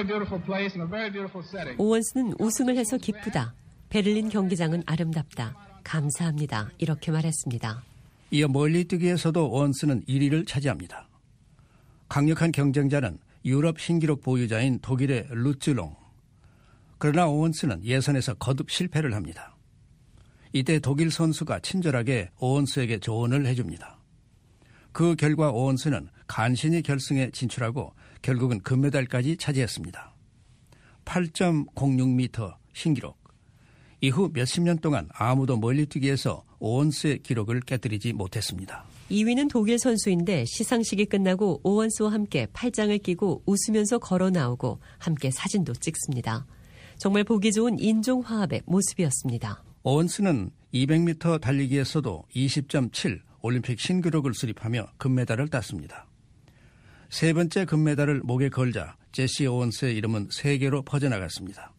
오원스는 우승을 해서 기쁘다. 베를린 경기장은 아름답다. 감사합니다. 이렇게 말했습니다. 이어 멀리뛰기에서도 오원스는 일 위를 차지합니다. 강력한 경쟁자는 유럽 신기록 보유자인 독일의 루츠롱. 그러나 오원스는 예선에서 거듭 실패를 합니다. 이때 독일 선수가 친절하게 오원스에게 조언을 해줍니다. 그 결과 오원스는 간신히 결승에 진출하고 결국은 금메달까지 차지했습니다. 팔 점 공육 미터 신기록. 이후 몇십 년 동안 아무도 멀리뛰기에서 오원스의 기록을 깨뜨리지 못했습니다. 이 위는 독일 선수인데 시상식이 끝나고 오원스와 함께 팔짱을 끼고 웃으면서 걸어 나오고 함께 사진도 찍습니다. 정말 보기 좋은 인종화합의 모습이었습니다. 오원스는 이백 미터 달리기에서도 이십 점 칠 올림픽 신기록을 수립하며 금메달을 땄습니다. 세 번째 금메달을 목에 걸자 제시 오원스의 이름은 세계로 퍼져나갔습니다.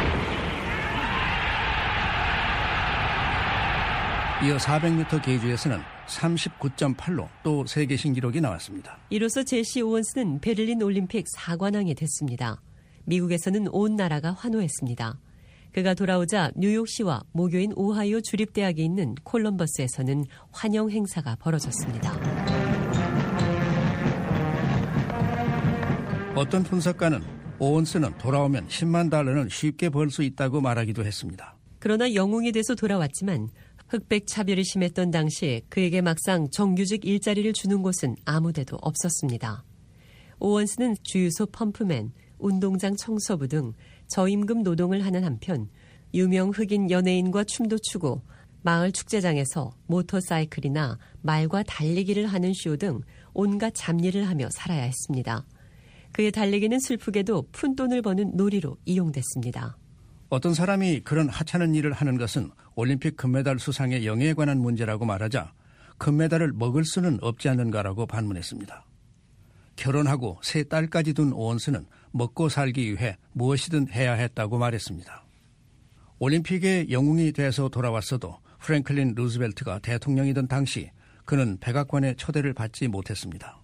이어 사백 미터 계주에서는 삼십구 점 팔로 또 세계 신기록이 나왔습니다. 이로써 제시 오원스는 베를린 올림픽 사 관왕이 됐습니다. 미국에서는 온 나라가 환호했습니다. 그가 돌아오자 뉴욕시와 모교인 오하이오 주립대학이 있는 콜럼버스에서는 환영 행사가 벌어졌습니다. 어떤 분석가는 오원스는 돌아오면 십만 달러는 쉽게 벌 수 있다고 말하기도 했습니다. 그러나 영웅이 돼서 돌아왔지만 흑백 차별이 심했던 당시 그에게 막상 정규직 일자리를 주는 곳은 아무데도 없었습니다. 오원스는 주유소 펌프맨, 운동장 청소부 등 저임금 노동을 하는 한편 유명 흑인 연예인과 춤도 추고 마을 축제장에서 모터사이클이나 말과 달리기를 하는 쇼 등 온갖 잡일을 하며 살아야 했습니다. 그의 달리기는 슬프게도 푼돈을 버는 놀이로 이용됐습니다. 어떤 사람이 그런 하찮은 일을 하는 것은 올림픽 금메달 수상의 영예에 관한 문제라고 말하자 금메달을 먹을 수는 없지 않는가라고 반문했습니다. 결혼하고 세 딸까지 둔 오원스는 먹고 살기 위해 무엇이든 해야 했다고 말했습니다. 올림픽의 영웅이 돼서 돌아왔어도 프랭클린 루즈벨트가 대통령이던 당시 그는 백악관의 초대를 받지 못했습니다.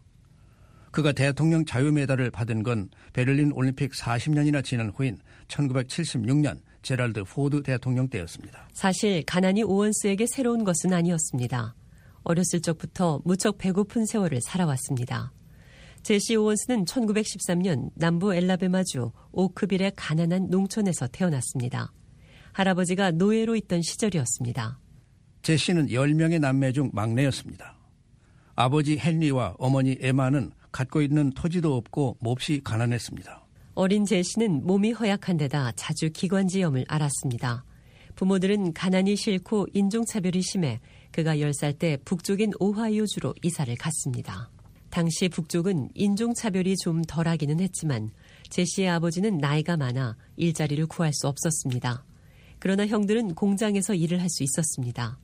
그가 대통령 자유메달을 받은 건 베를린 올림픽 사십 년이나 지난 후인 천구백칠십육 년 제랄드 포드 대통령 때였습니다. 사실 가난이 오원스에게 새로운 것은 아니었습니다. 어렸을 적부터 무척 배고픈 세월을 살아왔습니다. 제시 오원스는 천구백십삼 년 남부 엘라베마주 오크빌의 가난한 농촌에서 태어났습니다. 할아버지가 노예로 있던 시절이었습니다. 제시는 열 명의 남매 중 막내였습니다. 아버지 헨리와 어머니 에마는 갖고 있는 토지도 없고 몹시 가난했습니다. 어린 제시는 몸이 허약한 데다 자주 기관지염을 앓았습니다. 부모들은 가난이 싫고 인종차별이 심해 그가 열 살 때 북쪽인 오하이오주로 이사를 갔습니다. 당시 북쪽은 인종차별이 좀 덜하기는 했지만 제시의 아버지는 나이가 많아 일자리를 구할 수 없었습니다. 그러나 형들은 공장에서 일을 할 수 있었습니다.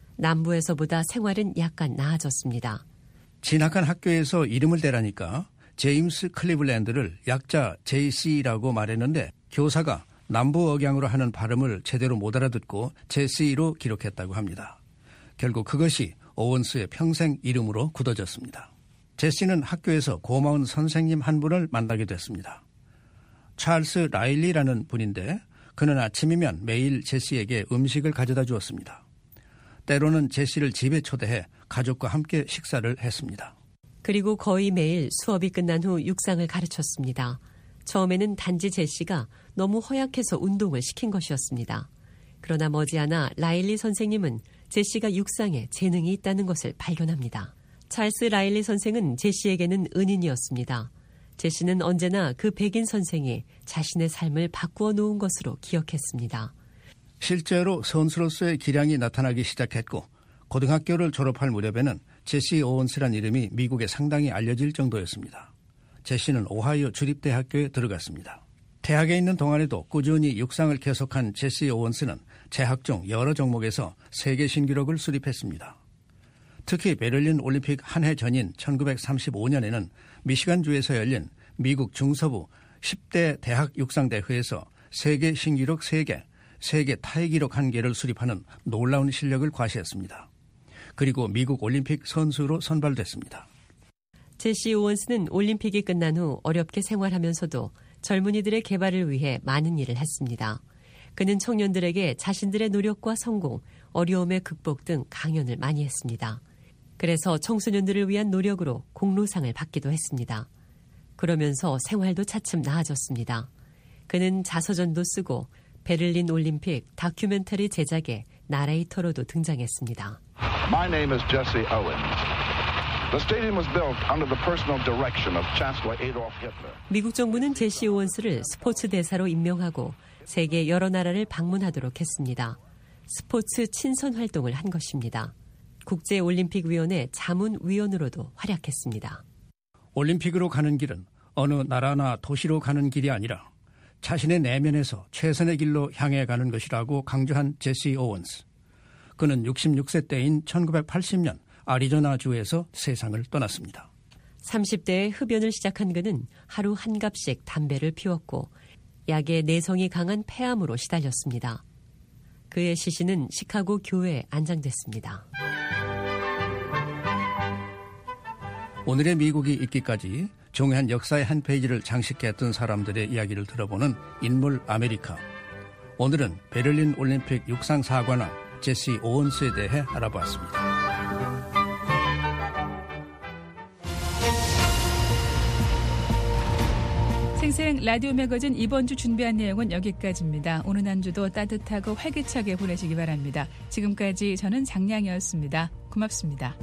남부에서보다 생활은 약간 나아졌습니다. 진학한 학교에서 이름을 대라니까 제임스 클리블랜드를 약자 제이씨라고 말했는데 교사가 남부 억양으로 하는 발음을 제대로 못 알아듣고 제씨로 기록했다고 합니다. 결국 그것이 오원스의 평생 이름으로 굳어졌습니다. 제시는 학교에서 고마운 선생님 한 분을 만나게 됐습니다. 찰스 라일리라는 분인데 그는 아침이면 매일 제시에게 음식을 가져다 주었습니다. 때로는 제시를 집에 초대해 가족과 함께 식사를 했습니다. 그리고 거의 매일 수업이 끝난 후 육상을 가르쳤습니다. 처음에는 단지 제시가 너무 허약해서 운동을 시킨 것이었습니다. 그러나 머지않아 라일리 선생님은 제시가 육상에 재능이 있다는 것을 발견합니다. 찰스 라일리 선생은 제시에게는 은인이었습니다. 제시는 언제나 그 백인 선생이 자신의 삶을 바꾸어 놓은 것으로 기억했습니다. 실제로 선수로서의 기량이 나타나기 시작했고 고등학교를 졸업할 무렵에는 제시 오원스란 이름이 미국에 상당히 알려질 정도였습니다. 제시는 오하이오 주립대학교에 들어갔습니다. 대학에 있는 동안에도 꾸준히 육상을 계속한 제시 오원스는 재학 중 여러 종목에서 세계 신기록을 수립했습니다. 특히 베를린 올림픽 한 해 전인 천구백삼십오 년에는 미시간주에서 열린 미국 중서부 십 대 대학 육상대회에서 세계 신기록 세 개, 세계 타이 기록 한 개를 수립하는 놀라운 실력을 과시했습니다. 그리고 미국 올림픽 선수로 선발됐습니다. 제시 오원스는 올림픽이 끝난 후 어렵게 생활하면서도 젊은이들의 개발을 위해 많은 일을 했습니다. 그는 청년들에게 자신들의 노력과 성공, 어려움의 극복 등 강연을 많이 했습니다. 그래서 청소년들을 위한 노력으로 공로상을 받기도 했습니다. 그러면서 생활도 차츰 나아졌습니다. 그는 자서전도 쓰고 베를린 올림픽 다큐멘터리 제작에 나레이터로도 등장했습니다. My name is Jesse Owens. The stadium was built under the personal direction of Chancellor Adolf Hitler. 미국 정부는 제시 오원스를 스포츠 대사로 임명하고 세계 여러 나라를 방문하도록 했습니다. 스포츠 친선 활동을 한 것입니다. 국제올림픽위원회 자문위원으로도 활약했습니다. 올림픽으로 가는 길은 어느 나라나 도시로 가는 길이 아니라 자신의 내면에서 최선의 길로 향해 가는 것이라고 강조한 제시 오원스. 그는 육십육 세 때인 천구백팔십 년 아리조나주에서 세상을 떠났습니다. 삼십 대에 흡연을 시작한 그는 하루 한 갑씩 담배를 피웠고 약에 내성이 강한 폐암으로 시달렸습니다. 그의 시신은 시카고 교회에 안장됐습니다. 오늘의 미국이 있기까지 종이한 역사의 한 페이지를 장식했던 사람들의 이야기를 들어보는 인물 아메리카. 오늘은 베를린 올림픽 육상 사관왕 제시 오원스에 대해 알아보았습니다. 생생 라디오 매거진 이번 주 준비한 내용은 여기까지입니다. 오늘 한 주도 따뜻하고 활기차게 보내시기 바랍니다. 지금까지 저는 장량이었습니다. 고맙습니다.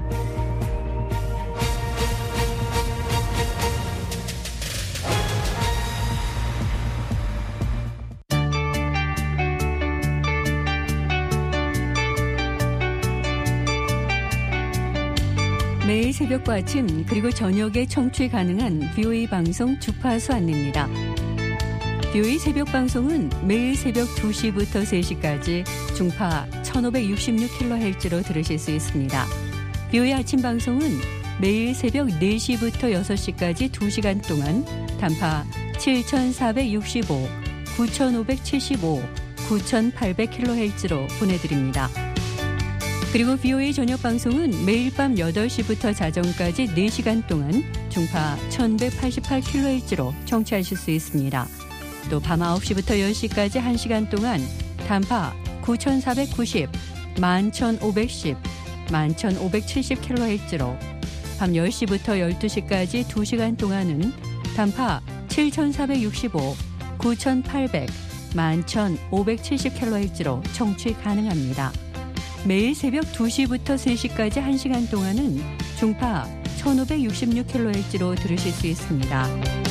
매일 새벽과 아침 그리고 저녁에 청취 가능한 비오에이 방송 주파수 안내입니다. 비오에이 새벽 방송은 매일 새벽 두 시부터 세 시까지 중파 천오백육십육 킬로헤르츠로 들으실 수 있습니다. 비오에이 아침 방송은 매일 새벽 네 시부터 여섯 시까지 두 시간 동안 단파 칠천사백육십오, 구천오백칠십오, 구천팔백 킬로헤르츠로 보내드립니다. 그리고 비오에이 저녁 방송은 매일 밤 여덟 시부터 자정까지 네 시간 동안 중파 천백팔십팔 킬로헤르츠로 청취하실 수 있습니다. 또 밤 아홉 시부터 열 시까지 한 시간 동안 단파 구천사백구십, 만천오백십, 만천오백칠십 킬로헤르츠로 밤 열 시부터 열두 시까지 두 시간 동안은 단파 칠천사백육십오, 구천팔백, 만천오백칠십 킬로헤르츠로 청취 가능합니다. 매일 새벽 두 시부터 세 시까지 한 시간 동안은 중파 천오백육십육 킬로헤르츠로 들으실 수 있습니다.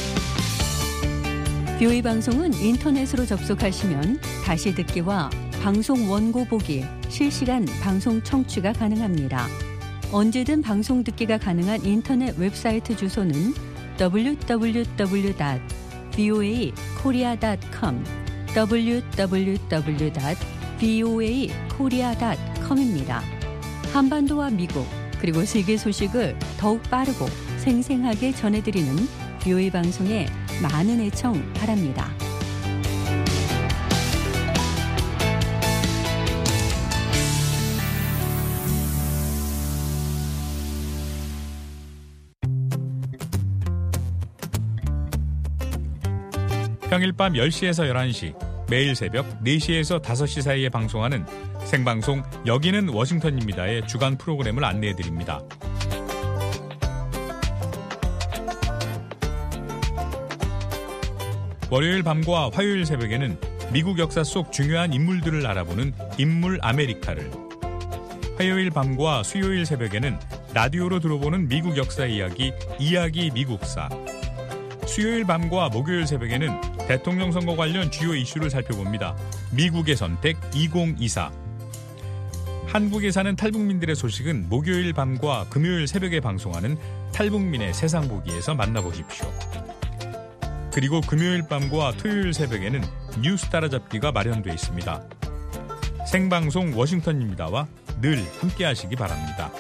비오에이 방송은 인터넷으로 접속하시면 다시 듣기와 방송 원고 보기, 실시간 방송 청취가 가능합니다. 언제든 방송 듣기가 가능한 인터넷 웹사이트 주소는 더블유 더블유 더블유 닷 비오에이 코리아 닷 컴 더블유 더블유 더블유 닷 비오에이 코리아 닷 컴입니다. 한반도와 미국 그리고 세계 소식을 더욱 빠르고 생생하게 전해드리는 비오에이 방송에 많은 애청 바랍니다. 평일 밤 열 시에서 열한 시, 매일 새벽 네 시에서 다섯 시 사이에 방송하는 생방송 여기는 워싱턴입니다의 주간 프로그램을 안내해드립니다. 월요일 밤과 화요일 새벽에는 미국 역사 속 중요한 인물들을 알아보는 인물 아메리카를, 화요일 밤과 수요일 새벽에는 라디오로 들어보는 미국 역사 이야기 이야기 미국사, 수요일 밤과 목요일 새벽에는 대통령 선거 관련 주요 이슈를 살펴봅니다. 미국의 선택 이천이십사. 한국에 사는 탈북민들의 소식은 목요일 밤과 금요일 새벽에 방송하는 탈북민의 세상 보기에서 만나보십시오. 그리고 금요일 밤과 토요일 새벽에는 뉴스 따라잡기가 마련되어 있습니다. 생방송 워싱턴입니다와 늘 함께하시기 바랍니다.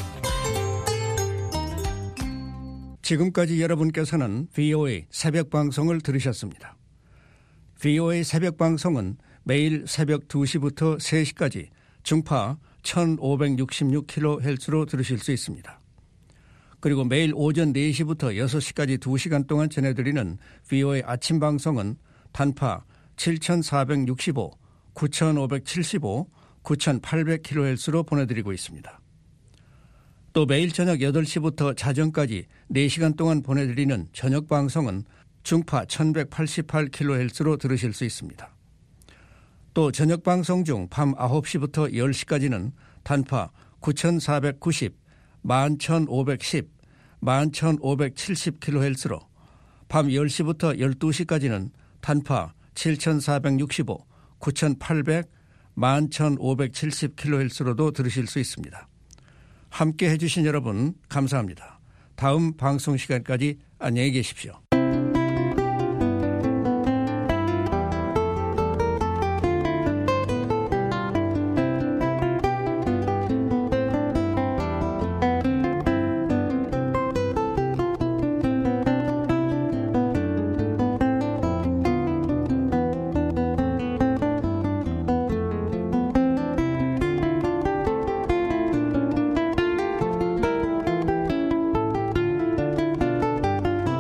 지금까지 여러분께서는 비오에이 새벽 방송을 들으셨습니다. 비오에이 새벽 방송은 매일 새벽 두 시부터 세 시까지 중파 천오백육십육 킬로헤르츠로 들으실 수 있습니다. 그리고 매일 오전 네 시부터 여섯 시까지 두 시간 동안 전해드리는 비오에이 아침 방송은 단파 칠천사백육십오, 구천오백칠십오, 구천팔백 킬로헤르츠로 보내드리고 있습니다. 또 매일 저녁 여덟 시부터 자정까지 네 시간 동안 보내드리는 저녁 방송은 중파 천백팔십팔 킬로헤르츠로 들으실 수 있습니다. 또 저녁 방송 중 밤 아홉 시부터 열 시까지는 단파 구천사백구십, 만 천오백십, 만 천오백칠십 킬로헤르츠로 밤 열 시부터 열두 시까지는 단파 칠천사백육십오, 구천팔백, 만 천오백칠십 킬로헤르츠로도 들으실 수 있습니다. 함께 해주신 여러분 감사합니다. 다음 방송 시간까지 안녕히 계십시오.